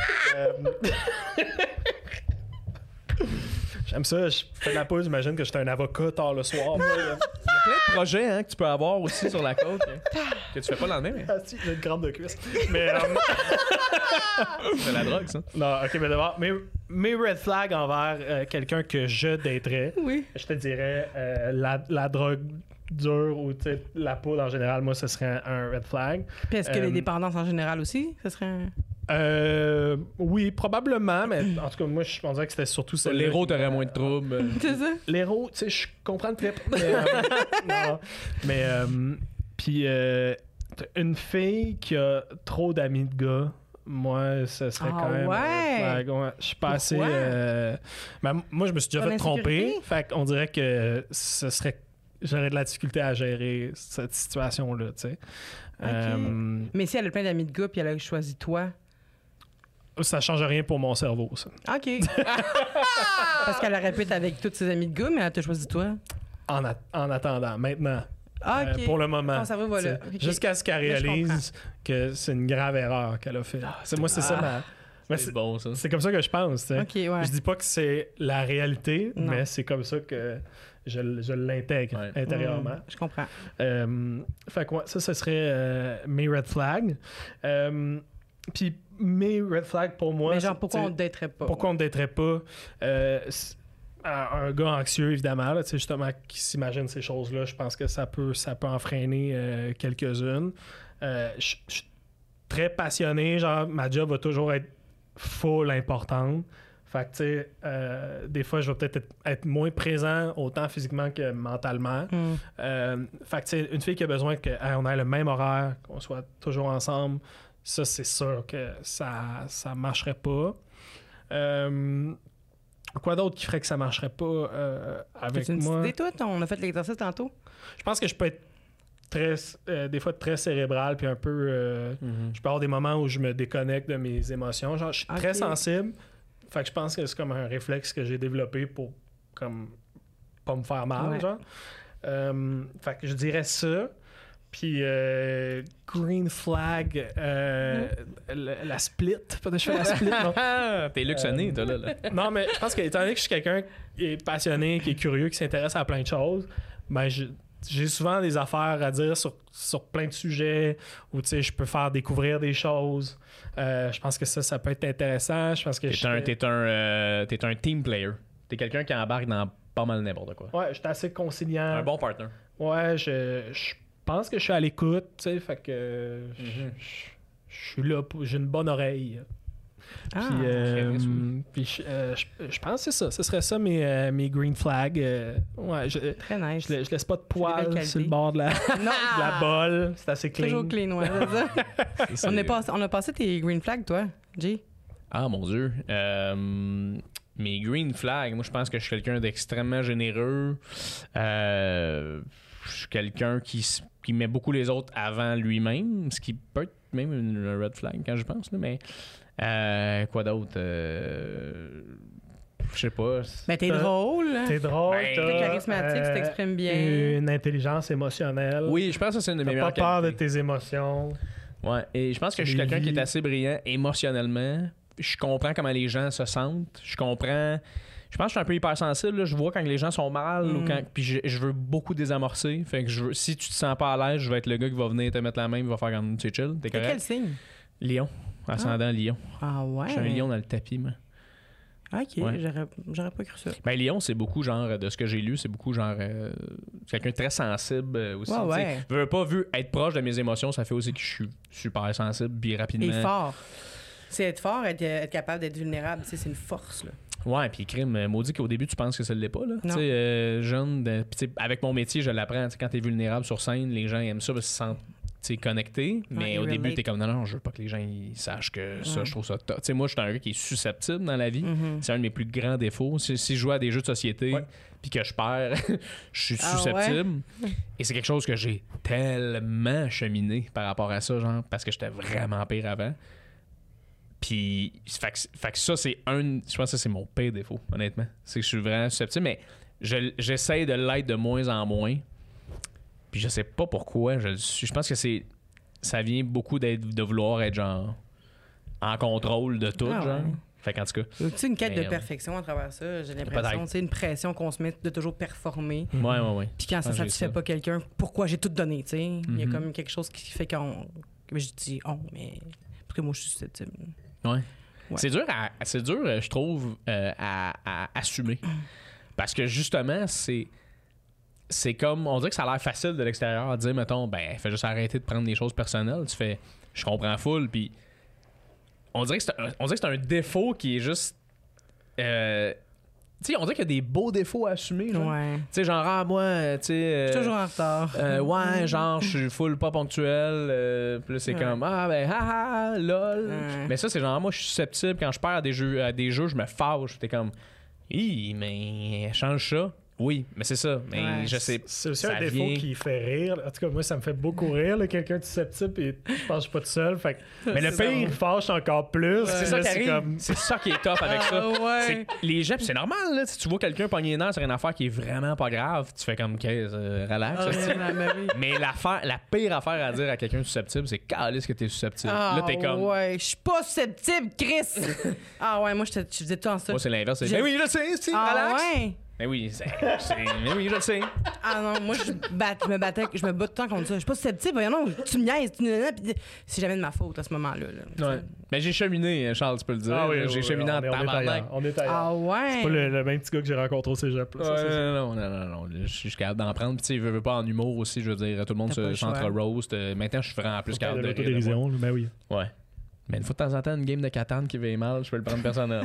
J'aime ça, je fais de la pause, j'imagine que j'étais un avocat tard le soir. Il y a plein de projets hein, que tu peux avoir aussi sur la coke que tu fais pas le lendemain, mais Ah, si, j'ai une crampe de cuisse. Mais c'est de la drogue, ça. non, ok, mais d'abord, mes red flags envers quelqu'un que je daterais, Oui. je te dirais la drogue dure ou tu sais, la poudre en général, moi, ce serait un red flag. Puis est-ce que les dépendances en général aussi, ce serait un... Oui, probablement, mais en tout cas, moi, je pensais que c'était surtout ça. L'héros t'aurait moins de troubles. C'est ça? L'héros, tu sais, je comprends le trip. Mais, non. Mais, puis, une fille qui a trop d'amis de gars, moi, ce serait Ah quand même. ouais? Ouais, je suis pas assez. Pourquoi? Ben, moi, je me suis déjà Pas fait tromper. d'insécurité? Fait qu'on dirait que ce serait. J'aurais de la difficulté à gérer cette situation-là, tu sais. Mais si elle a plein d'amis de gars puis elle a choisi toi... Ça change rien pour mon cerveau, ça. OK. Parce qu'elle aurait pu être avec tous ses amis de gars, mais elle t'a choisi toi. En attendant, maintenant. Ah, OK. Pour le moment. Ton cerveau va là. T'sais, OK. Jusqu'à ce qu'elle Là, je réalise que c'est une grave erreur qu'elle a fait. Moi, c'est ça ma. Mais C'est bon, ça. c'est comme ça que je pense. T'sais. OK, ouais. Je dis pas que c'est la réalité, Non. mais c'est comme ça que je l'intègre Ouais. intérieurement. Je comprends. Fait que ouais, ça, ce serait mes red flags. Puis mes red flags pour moi. Mais genre, c'est, pourquoi t'sais, on te daterait pas? pourquoi on ne daterait pas un gars anxieux, évidemment, là, justement, qui s'imagine ces choses-là, je pense que ça peut en freiner quelques-unes. Je suis très passionné, genre, ma job va toujours être full importante. Fait que, tu sais, des fois, je vais peut-être être moins présent, autant physiquement que mentalement. Fait que, tu sais, une fille qui a besoin qu'on ait le même horaire, qu'on soit toujours ensemble, ça, c'est sûr que ça marcherait pas. Quoi d'autre qui ferait que ça marcherait pas avec C'est une petite moi? idée, toi? On a fait l'exercice tantôt. Je pense que je peux être des fois très cérébral, puis un peu... Je peux avoir des moments où je me déconnecte de mes émotions. Genre, je suis très Ok. sensible. Fait que je pense que c'est comme un réflexe que j'ai développé pour comme pas me faire mal, Ouais. genre. Fait que je dirais ça. Puis green flag, la split. Peut-être que je fais la split, non? T'es luxonné, toi, là. Non, mais je pense que étant donné que je suis quelqu'un qui est passionné, qui est curieux, qui s'intéresse à plein de choses, ben j'ai souvent des affaires à dire sur plein de sujets où tu sais je peux faire découvrir des choses. Je pense que ça peut être intéressant. Je pense que T'es un team player. T'es quelqu'un qui embarque dans pas mal n'importe quoi. ouais, je suis assez conciliant. Un bon partner. Ouais, je pense que je suis à l'écoute, tu sais, fait que je suis là, j'ai une bonne oreille. Ah, Puis je pense que c'est ça. Ce serait ça mes green flags. Ouais, très nice. je laisse pas de belle poils qualité. sur le bord de la, Non, de la bolle. C'est assez clean. toujours clean, ouais, c'est ça. On a passé tes green flags, toi, Jay? Ah, mon Dieu. Mes green flags, moi, je pense que je suis quelqu'un d'extrêmement généreux. Je suis quelqu'un qui met beaucoup les autres avant lui-même, ce qui peut être même une red flag quand je pense. Là, mais quoi d'autre? Je sais pas. Ben, t'es drôle. T'es drôle. Ben, T'es charismatique, tu t'exprimes bien. Une intelligence émotionnelle. Oui, je pense que c'est une de mes T'as meilleures pas peur de qualités. tes émotions. Ouais, et je pense que je suis Les quelqu'un qui est vies. assez brillant émotionnellement. Je comprends comment les gens se sentent. Je comprends. Je pense que je suis un peu hypersensible. Là. Je vois quand les gens sont mal ou quand. Puis je veux beaucoup désamorcer. Fait que si tu te sens pas à l'aise, je vais être le gars qui va venir te mettre la main, qui va faire comme tu es chill. T'es T'es correct? quel signe? Lion. Ascendant Lion. Ah ouais? Je suis un lion dans le tapis, moi. OK, Ouais. j'aurais pas cru ça. Ben, Lion, c'est beaucoup genre, de ce que j'ai lu, c'est beaucoup genre. Quelqu'un de très sensible aussi. Ouais, tu sais. ouais. Veux pas vu être proche de mes émotions, ça fait aussi que je suis super sensible, puis rapidement. Et fort. C'est être fort, être capable d'être vulnérable, tu sais, c'est une force, là. Ouais, puis crime, maudit qu'au début, tu penses que ça l'est pas, là. Tu sais, jeune, puis tu sais, avec mon métier, je l'apprends. Tu sais, quand t'es vulnérable sur scène, les gens aiment ça parce qu'ils se sentent connectés. Mais ils au début, relate. t'es comme, non, je veux pas que les gens ils sachent que ça, Ouais. je trouve ça top. Tu sais, moi, je suis un gars qui est susceptible dans la vie. Mhm. C'est un de mes plus grands défauts. Si je joue à des jeux de société, Ouais. puis que je perds, je suis Ah susceptible. Et c'est quelque chose que j'ai tellement cheminé par rapport à ça, genre, parce que j'étais vraiment pire avant. Puis, fait que ça, c'est je pense que ça, c'est mon pire défaut, honnêtement. C'est que je suis vraiment susceptible, mais j'essaie de l'être de moins en moins. Puis je sais pas pourquoi je le suis. Je pense que ça vient beaucoup de vouloir être genre en contrôle de tout, Ah genre. ouais. Fait qu'en tout cas, Tu une quête de Mais, perfection à travers ça, j'ai peut-être. l'impression. C'est une pression qu'on se met de toujours performer. ouais. Puis quand ça Ah, j'ai satisfait ça. pas quelqu'un, pourquoi j'ai tout donné, tu sais? Il y a Mhm. comme quelque chose qui fait qu'on... Je dis mais... Parce que moi, je suis susceptible. Ouais. Ouais. C'est dur, je trouve, à assumer. Parce que justement, c'est comme, on dirait que ça a l'air facile de l'extérieur à dire, mettons, ben, fais juste arrêter de prendre des choses personnelles. Tu fais, je comprends full, puis on dirait que c'est un défaut qui est juste. Tu sais, on dirait qu'il y a des beaux défauts à assumer. Genre. Ouais. Tu sais, genre, ah, moi, tu sais. Je suis toujours en retard. Ouais, genre, je suis full pas ponctuel. Puis là, c'est Ouais. comme, ah, ben, haha, lol. Ouais. Mais ça, c'est genre, moi, je suis susceptible. Quand je perds à des jeux, je me fâche. T'es comme, hi, mais change ça. Oui, mais c'est ça. Mais Ouais. je sais. C'est aussi ça un défaut vient- qui fait rire. En tout cas, moi, ça me fait beaucoup rire, là, quelqu'un de susceptible, et je pense que je suis pas tout seul. Fait que Mais le ça me pire, fâche encore plus. c'est ça Là, qui arrive. comme- C'est ça qui est top avec ça. Ah ouais. C'est que les gens, pis c'est normal, là. Si tu vois quelqu'un pogner les nerfs sur une affaire qui est vraiment pas grave, tu fais comme, relax. Ah, hostie. oui. Mais la pire affaire à dire à quelqu'un de susceptible, c'est calisse que t'es susceptible. Là, t'es comme. ouais, je suis pas susceptible, Chris! Ah ouais, moi, je faisais tout en ça. Moi, c'est l'inverse. J'ai- Mais oui, je le sais, Ah relax. ouais? Mais oui, mais oui, je le sais. Ah non, moi, je me bats tout le temps contre ça. Je suis pas susceptible, voyons, non, tu me niaises, puis c'est jamais de ma faute à ce moment-là. Là. Ouais. Mais j'ai cheminé, Charles, tu peux le dire. Ah oui, J'ai oui, cheminé en on est tabarnak. ailleurs. On est ailleurs. Ah ouais? C'est pas le même petit gars que j'ai rencontré au cégep. Là, ça, c'est ça. Non. Je suis capable d'en prendre. Puis, tu sais, veux pas en humour aussi, je veux dire, tout le monde T'as pas le choix. s'entre-roast. Maintenant, je suis vraiment plus Faut faire capable de de rire de moi. l'autodérision, là, ben oui. Ouais. Mais une fois de temps en temps, une game de Catan qui va mal, je peux le prendre personnel.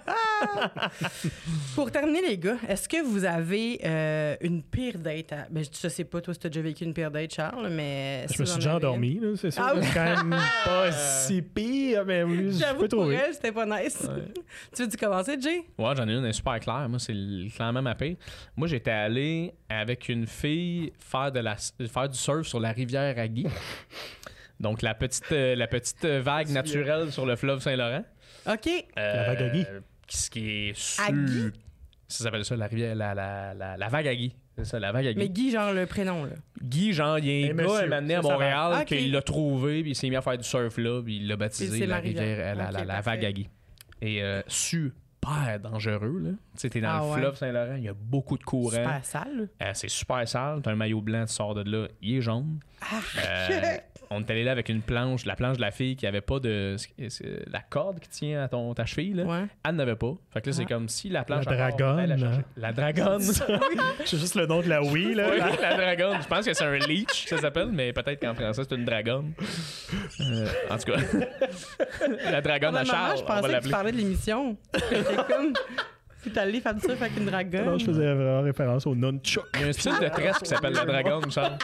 Pour terminer, les gars, est-ce que vous avez une pire date? Ben, je sais pas, toi, si t'as déjà vécu une pire date, Charles, mais... Je me suis déjà endormi, là, c'est ça. Ah oui. C'est quand même pas si pire, mais oui, je J'avoue, peux pour trouver. elle, c'était pas nice. Tu veux-tu commencer, Jay? Ouais, j'en ai une, elle est super claire. Moi, c'est clairement ma pire. Moi, j'étais allé avec une fille faire du surf sur la rivière Agui. Donc, la petite vague naturelle sur le fleuve Saint-Laurent. OK. La vague Agui. Ce qui est Agui? Ça s'appelle ça, la rivière, la vague Agui. C'est ça, la vague Agui. Mais Guy, genre le prénom, là. Guy, genre, il y a Et un gars monsieur, un moment donné à ça va. Montréal Ok. qu'il l'a trouvé, puis il s'est mis à faire du surf là, puis il l'a Puis c'est baptisé la la rivière, rivière. Ok, la parfait. vague Agui. Et super dangereux, là. Tu sais, t'es dans Ah le ouais. fleuve Saint-Laurent, il y a beaucoup de courants. Super sale. C'est super sale. T'as un maillot blanc, tu sors de là, il est jaune. On est allé là avec une planche, la planche de la fille qui avait pas de. La corde qui tient à ta cheville, là. Ouais. Elle n'avait pas. Fait que là, c'est comme si la planche. La dragonne. La dragonne. C'est juste le nom de la Wii, là. Oui, la dragonne. Je pense que c'est un leech, ça s'appelle, mais peut-être qu'en français, c'est une dragonne. En tout cas, la dragonne à Charles. Je on va pensais que tu l'appeler. parlais de l'émission. C'était comme. Si t'es allé faire ça avec une dragonne. Non, je faisais vraiment référence au nunchuk. Il y a un style de tresse qui s'appelle la dragonne, Charles.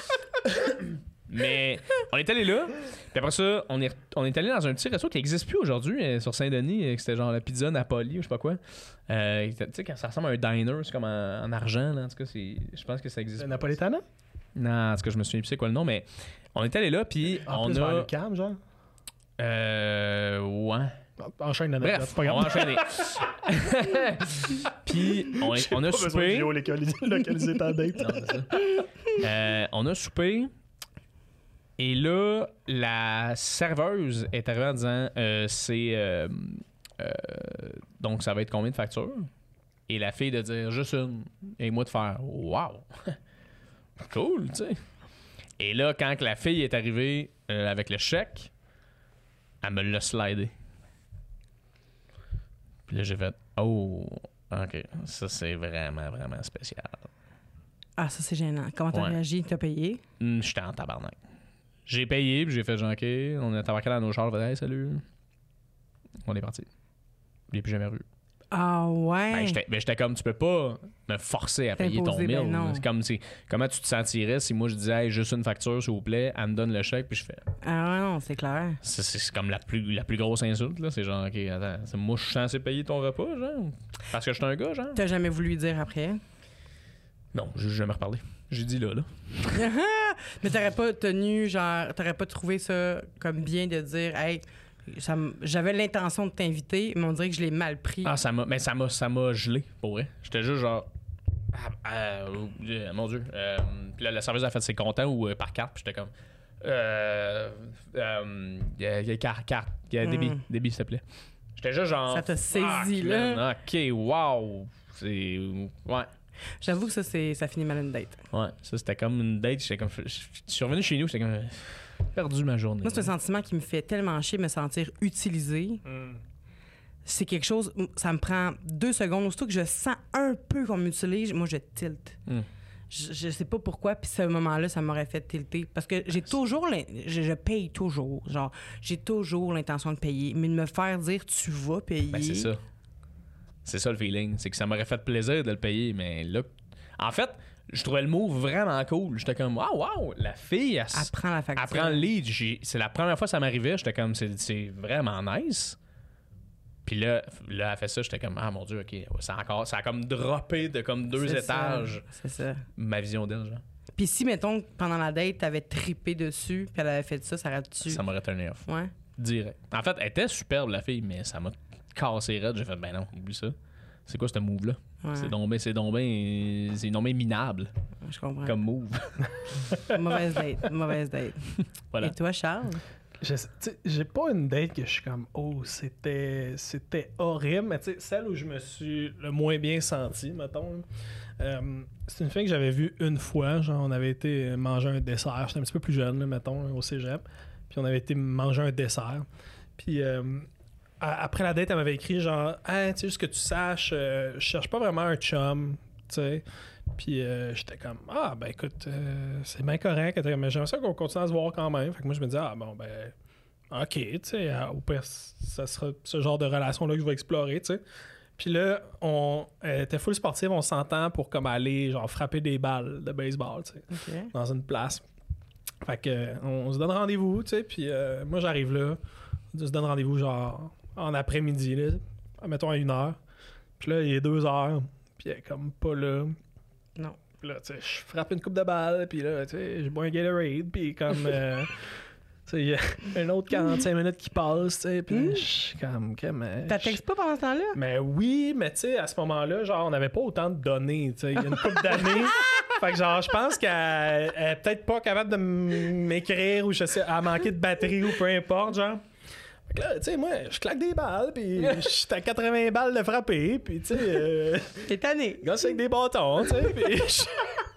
Mais on est allé là, puis après ça, on est allé dans un petit resto qui n'existe plus aujourd'hui sur Saint-Denis, que c'était genre la pizza Napoli ou je sais pas quoi. Tu sais, quand ça ressemble à un diner, c'est comme en argent, là. En tout cas, je pense que ça existe. Le Napolitana? Non, en tout cas, je me souviens plus c'est quoi le nom, mais on est allé là, puis on Plus vers le a. cam, genre. Ouais. Enchaîne l'anecdote, Bref, c'est pas on grave. va enchaîner. Puis on a Pas besoin de soupé. géolocaliser ta date. Non, c'est ça. On a soupé. Et là, la serveuse est arrivée en disant donc ça va être combien de factures? Et la fille de dire juste une. Et moi de faire wow! Cool, tu sais. Et là, quand la fille est arrivée avec le chèque, elle me l'a slidé. Puis là, j'ai fait oh, ok, ça c'est vraiment, vraiment spécial. Ah, ça, c'est gênant. Comment t'as Ouais. réagi? T'as payé? J'étais en tabarnak. J'ai payé, puis j'ai fait genre, ok, on est embarqué dans nos chars, j'ai fait, hey, salut. On est parti. Je l'ai plus jamais revu. Ah, ouais. J'étais comme, tu peux pas me forcer à payer ton T'imposer, meal. ben non. C'est comme, comment tu te sentirais si moi je disais, hey, juste une facture, s'il vous plaît, elle me donne le chèque, puis je fais. Ah, ouais, non, c'est clair. C'est comme la plus grosse insulte, là. C'est genre, ok, attends, moi je suis censé payer ton repas, genre? Parce que je suis un gars, genre? T'as jamais voulu lui dire après? Non, j'ai jamais reparlé. J'ai dit là. Mais t'aurais pas tenu, genre, t'aurais pas trouvé ça comme bien de dire, hey, j'avais l'intention de t'inviter, mais on dirait que je l'ai mal pris. Ah, ça m'a gelé, pour vrai. J'étais juste genre. Mon Dieu. Puis là, la serveuse a fait ses comptants ou par carte, puis j'étais comme. Carte. Débit, s'il te plaît. J'étais juste genre. Ça t'a saisi, fuck, là. man. Ok, wow. C'est. Ouais. J'avoue que ça finit mal une date. Ouais, ça c'était comme une date. J'étais comme. Je suis revenu chez nous, j'étais comme. Perdu ma journée. Moi, c'est un sentiment qui me fait tellement chier, me sentir utilisé. C'est quelque chose, ça me prend 2 secondes. Aussitôt que je sens un peu qu'on m'utilise, moi, je tilte. Je sais pas pourquoi, puis ce moment-là, ça m'aurait fait tilter. Parce que j'ai toujours... Je paye toujours. Genre, j'ai toujours l'intention de payer. Mais de me faire dire, tu vas payer... Ben, c'est ça. C'est ça le feeling. C'est que ça m'aurait fait plaisir de le payer, mais là... En fait, je trouvais le move vraiment cool. J'étais comme, wow, la fille, elle prend la facture. Elle prend le lead. C'est la première fois que ça m'arrivait. J'étais comme, c'est vraiment nice. Puis là, elle fait ça. J'étais comme, ah mon Dieu, ok. Ça a comme droppé de comme 2 C'est étages. C'est ça. Ma vision d'elle, genre. Puis si, mettons, pendant la date, t'avais trippé dessus, puis elle avait fait ça aurait-tu... Ça m'aurait turné off. Ouais. Direct. En fait, elle était superbe, la fille, mais ça m'a cassé raide. J'ai fait, ben non, oublie ça. C'est quoi ce move-là? Ouais. C'est donc bien minable Je comprends. comme move. Mauvaise date. Voilà. Et toi, Charles? J'ai pas une date que je suis comme c'était horrible, mais tu sais, celle où je me suis le moins bien senti, mettons. C'est une fille que j'avais vue une fois. Genre, on avait été manger un dessert. J'étais un petit peu plus jeune, là, mettons, au cégep. Puis on avait été manger un dessert. Puis après la date, elle m'avait écrit genre, hey, tu sais, juste que tu saches, je cherche pas vraiment un chum, tu sais. Puis j'étais comme, ah, ben écoute, c'est bien correct, mais j'aimerais ça qu'on continue à se voir quand même. Fait que moi, je me disais, ah, bon, ben, ok, tu sais, au pire, ça sera ce genre de relation-là que je vais explorer, tu sais. Puis là, elle était full sportive, on s'entend pour comme aller, genre, frapper des balles de baseball, tu sais, OK. dans une place. Fait que, on se donne rendez-vous, tu sais, puis moi, j'arrive là, on se donne rendez-vous, genre, en après-midi, là, mettons à 1h. Puis là, il est 2h, puis elle est comme pas là. Non. Puis là, tu sais, je frappe une coupe de balle, puis là, tu sais, je bois un Gatorade, puis comme... tu sais, il y a un autre 45 minutes qui passe, tu sais, puis là, je suis comme... T'as texte pas pendant ce temps-là? Mais oui, mais tu sais, à ce moment-là, genre, on n'avait pas autant de données, tu sais. Il y a une couple d'années. Fait que genre, je pense qu'elle est peut-être pas capable de m'écrire ou je sais, à manquer de batterie ou peu importe, genre. Fait que là, tu sais, moi, je claque des balles, puis je suis à 80 balles de frapper, puis tu sais... T'es tanné. gosse avec des bâtons, tu sais, puis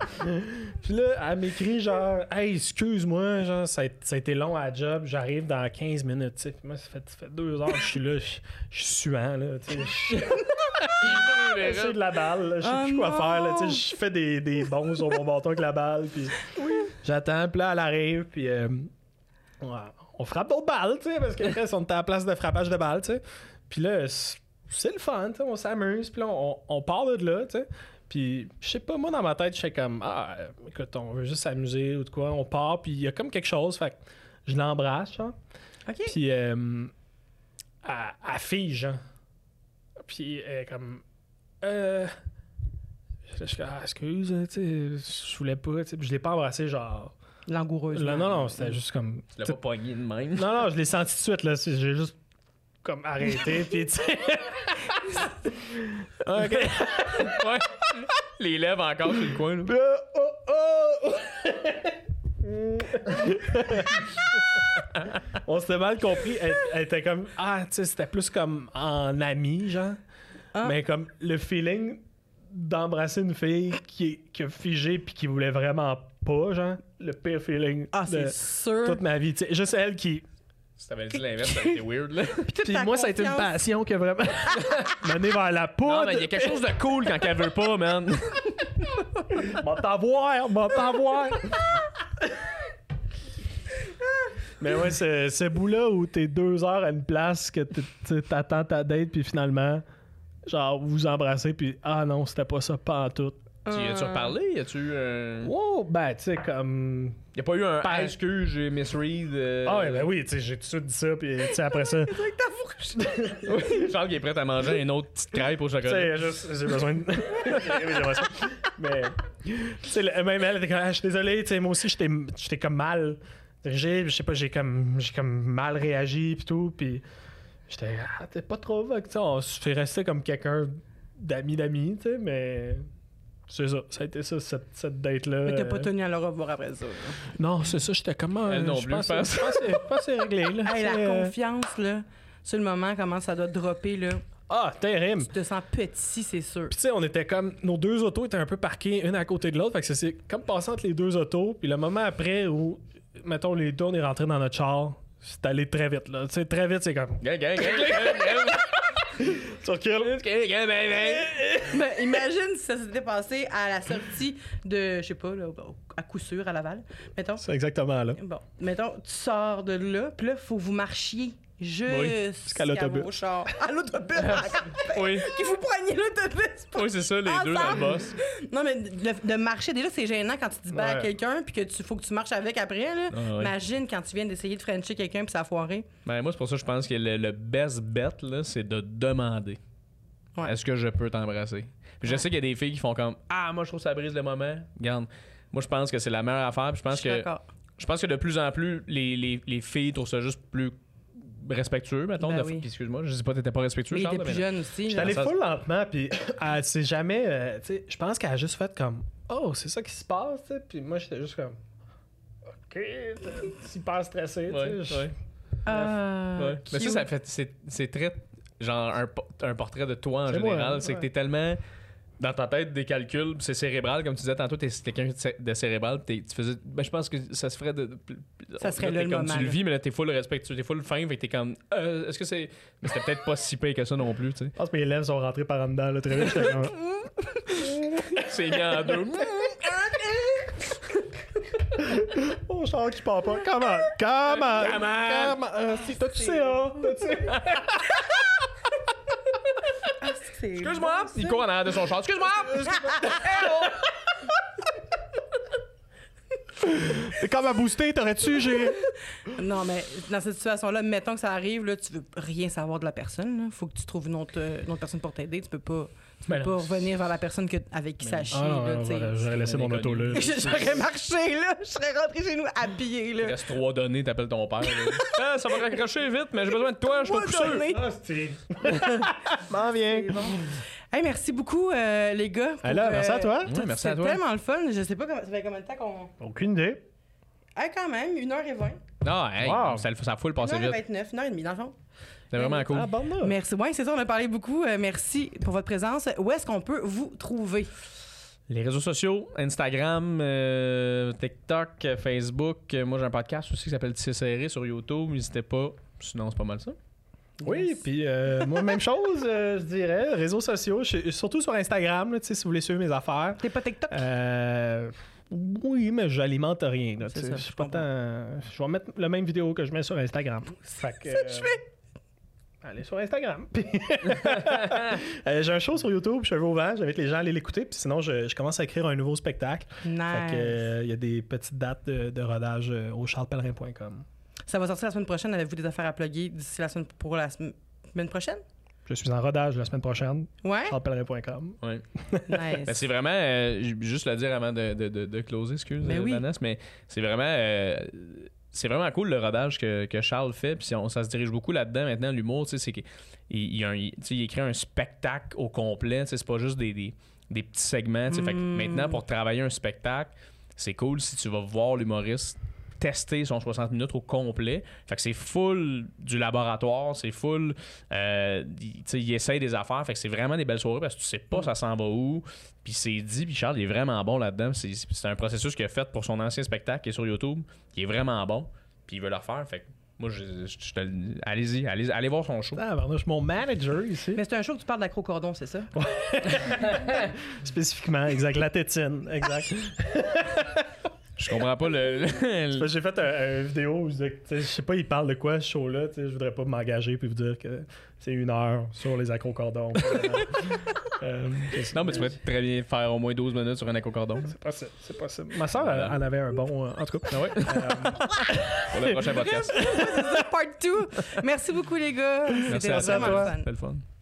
Puis là, elle m'écrit genre, hey, excuse-moi, genre, ça a été long à la job, j'arrive dans 15 minutes, tu sais. Puis moi, ça fait 2 heures que je suis là, je suis suant, là, tu sais. J'ai de la balle, là, je sais plus quoi faire, là, tu sais. Je fais des bons sur mon bâton avec la balle, puis j'attends, puis là, elle arrive, puis on frappe d'autres balles, tu sais, parce qu'après, on était à la place de frappage de balles, tu sais. Puis là, c'est le fun, tu sais, on s'amuse, puis là, on part de là, tu sais. Puis, je sais pas, moi, dans ma tête, je fais comme, écoute, on veut juste s'amuser ou de quoi, on part, puis il y a comme quelque chose, fait que je l'embrasse, genre. OK. Puis, elle fige, genre. Puis, elle est comme, je suis excuse, tu sais, je voulais pas, tu sais, puis je l'ai pas embrassé, genre. Langoureuse. Non, c'était juste comme. Tu l'as pas pogné de même. Non, je l'ai senti tout de suite, là, j'ai juste comme arrêté, puis tu sais. OK. Ouais. Les lèvres encore sur le coin. Là. On s'était mal compris. Elle était comme. Tu sais, c'était plus comme en ami, genre. Mais comme le feeling d'embrasser une fille qui a figé puis qui voulait vraiment pas, genre. Le pire feeling c'est de sûr. toute ma vie. Tu sais, juste elle qui. Si t'avais dit l'inverse, ça aurait été weird, là. Puis moi, ça a été une passion qui a vraiment mené vers la poudre. Non, mais il y a quelque chose de cool quand elle veut pas, man. M'en t'avoir. Mais ouais, ce bout-là où t'es 2 heures à une place que t'attends ta date, puis finalement, genre, vous vous embrassez, puis non, c'était pas ça, pas en tout. Tu as-tu reparlé? Y a-tu. Wow, ben, tu sais, comme. Y a pas eu un excuse, j'ai misread. Ouais, ben oui, tu sais, j'ai tout de suite dit ça, puis tu sais, après ça. Oui, Charles qui est prêt à manger une autre petite crêpe au Tu chocolat. sais, j'ai besoin de. Oui, j'aimerais ça. Mais. Tu sais, même elle était comme, je suis désolé, tu sais, moi aussi, j'étais comme mal. Je sais pas, j'ai comme mal réagi, pis tout, pis j'étais, t'es pas trop vague, tu sais, on se fait rester comme quelqu'un d'ami, tu sais, mais. C'est ça. Ça a été ça, cette date-là. Mais t'as pas tenu à le revoir après ça. Là. Non, c'est ça. J'étais comme... Elle non je plus, pense que c'est réglé, là. Hey, la confiance, là, sur le moment, comment ça doit dropper, là. Terrible. Tu te sens petit, c'est sûr. Puis tu sais, on était comme... Nos 2 autos étaient un peu parquées, une à côté de l'autre. Fait que c'est comme passant entre les 2 autos. Puis le moment après où, mettons, les deux, on est rentrés dans notre char, c'est allé très vite, là. Tu sais, très vite, c'est comme... Gang. Tu recules. Mais imagine si ça s'était passé à la sortie de, je sais pas, là, à coup sûr, à Laval, mettons. C'est exactement là. Bon, mettons, tu sors de là, puis là, faut vous marchiez jusqu'à l'autobus. vos chars. À l'autobus, Oui. qu'il faut poigner l'autobus. Oui, c'est ça, les deux dans le boss. Non, mais de marcher, déjà, c'est gênant quand tu dis à quelqu'un, puis que faut que tu marches avec après, là. Imagine quand tu viens d'essayer de frencher quelqu'un, puis ça a foiré. Ben, moi, c'est pour ça que je pense que le best bet, là, c'est de demander. Ouais. Est-ce que je peux t'embrasser? Puis je sais qu'il y a des filles qui font comme moi, je trouve que ça brise le moment. Regarde, moi, je pense que c'est la meilleure affaire. Puis je pense que de plus en plus, les filles trouvent ça juste plus respectueux, mettons. Oui. Excuse-moi, je dis pas que t'étais pas respectueux, Mais il Charles. était plus jeune aussi. J'étais allé full lentement, puis elle s'est jamais... tu sais, je pense qu'elle a juste fait comme... Oh, c'est ça qui se passe, tu sais. Puis moi, j'étais juste comme... OK, super stressé, tu sais. Ouais. Mais ça fait... C'est très... Genre un portrait de toi en général. C'est que t'es tellement... Dans ta tête, des calculs, c'est cérébral, comme tu disais tantôt, t'es quelqu'un de cérébral, tu faisais... Ben, je pense que ça se ferait ça serait là, le comme moment. Tu le vis, mais là, t'es full respectueux, t'es full fin, fait que t'es comme... Est-ce que c'est... Mais c'était peut-être pas si pire que ça non plus, tu sais. Je pense que mes lèvres sont rentrées par en dedans, là, très vite. J'étais comme... C'est mis en deux. Oh, char qui part pas. Comment? T'as-tu ça? Excuse-moi! Il court en arrière de son char. Excuse-moi! T'es comme à booster, t'aurais-tu géré? Non, mais dans cette situation-là, mettons que ça arrive, là, tu veux rien savoir de la personne. Là. Faut que tu trouves une autre personne pour t'aider. Tu peux pas revenir vers la personne avec qui ça chie. J'aurais laissé mon auto là. J'aurais marché, là. Je serais rentré chez nous habillé, là. Il reste 3 données, t'appelles ton père. Ça va raccrocher vite, mais j'ai besoin de toi, je peux pousser. M'en viens. Hey, merci beaucoup, les gars. Merci à toi. Ouais, merci à toi. C'est tellement le fun. Je sais pas ça fait combien de temps qu'on... Aucune idée. Hey, quand même, 1h20. Non, hey, Wow. ça fout le passer vite. 1h29, 1h30 dans le fond. C'est vraiment cool. Bon, là. Merci. Oui, c'est ça, on a parlé beaucoup. Merci pour votre présence. Où est-ce qu'on peut vous trouver? Les réseaux sociaux, Instagram, TikTok, Facebook. Moi, j'ai un podcast aussi qui s'appelle Tissé Serré sur YouTube. N'hésitez pas. Sinon, c'est pas mal ça. Oui, puis moi, même chose, je dirais. Réseaux sociaux, surtout sur Instagram, là, si vous voulez suivre mes affaires. T'es pas TikTok? Oui, mais j'alimente rien. Là, C'est ça, je suis pas tant... Je vais mettre la même vidéo que je mets sur Instagram. Fait que, ça que je fais. Allez sur Instagram. J'ai un show sur YouTube, je suis au vent, j'invite les gens à aller l'écouter, puis sinon je commence à écrire un nouveau spectacle. Nice. Fait que, il y a des petites dates de rodage au charlespellerin.com. Ça va sortir la semaine prochaine. Avez-vous des affaires à plugger d'ici la semaine prochaine? Je suis en rodage la semaine prochaine. Ouais. charlespellerin.com. Ouais. Nice. Ben, c'est vraiment, juste le dire avant de closer, excuse, Ben oui. Vanessa, mais c'est vraiment cool le rodage que Charles fait, puis ça se dirige beaucoup là-dedans maintenant, l'humour, tu sais, c'est qu'il il écrit un spectacle au complet, tu sais, c'est pas juste des petits segments, tu sais, fait que maintenant, pour travailler un spectacle, c'est cool si tu vas voir l'humoriste tester son 60 minutes au complet. Fait que c'est full du laboratoire, c'est full... il essaye des affaires, fait que c'est vraiment des belles soirées parce que tu sais pas ça s'en va où. Puis c'est dit, puis Charles il est vraiment bon là-dedans. C'est un processus qu'il a fait pour son ancien spectacle qui est sur YouTube, qui est vraiment bon, puis il veut le refaire. Fait que moi, allez-y, allez voir son show. Ah, je suis mon manager ici. Mais c'est un show que tu parles d'accro-cordon, c'est ça? Spécifiquement, exact. La tétine, exact. Je comprends pas le... J'ai fait une vidéo où je sais pas, il parle de quoi ce show-là. Je voudrais pas m'engager puis vous dire que c'est 1 heure sur les accro-cordons. Non, mais tu pourrais très bien faire au moins 12 minutes sur un accro-cordon. C'est possible. Ma soeur, elle avait un bon... en tout cas. Ah ouais? Pour le prochain podcast. Part 2. Merci beaucoup, les gars. Merci C'était à vraiment toi. le fun. C'était le fun.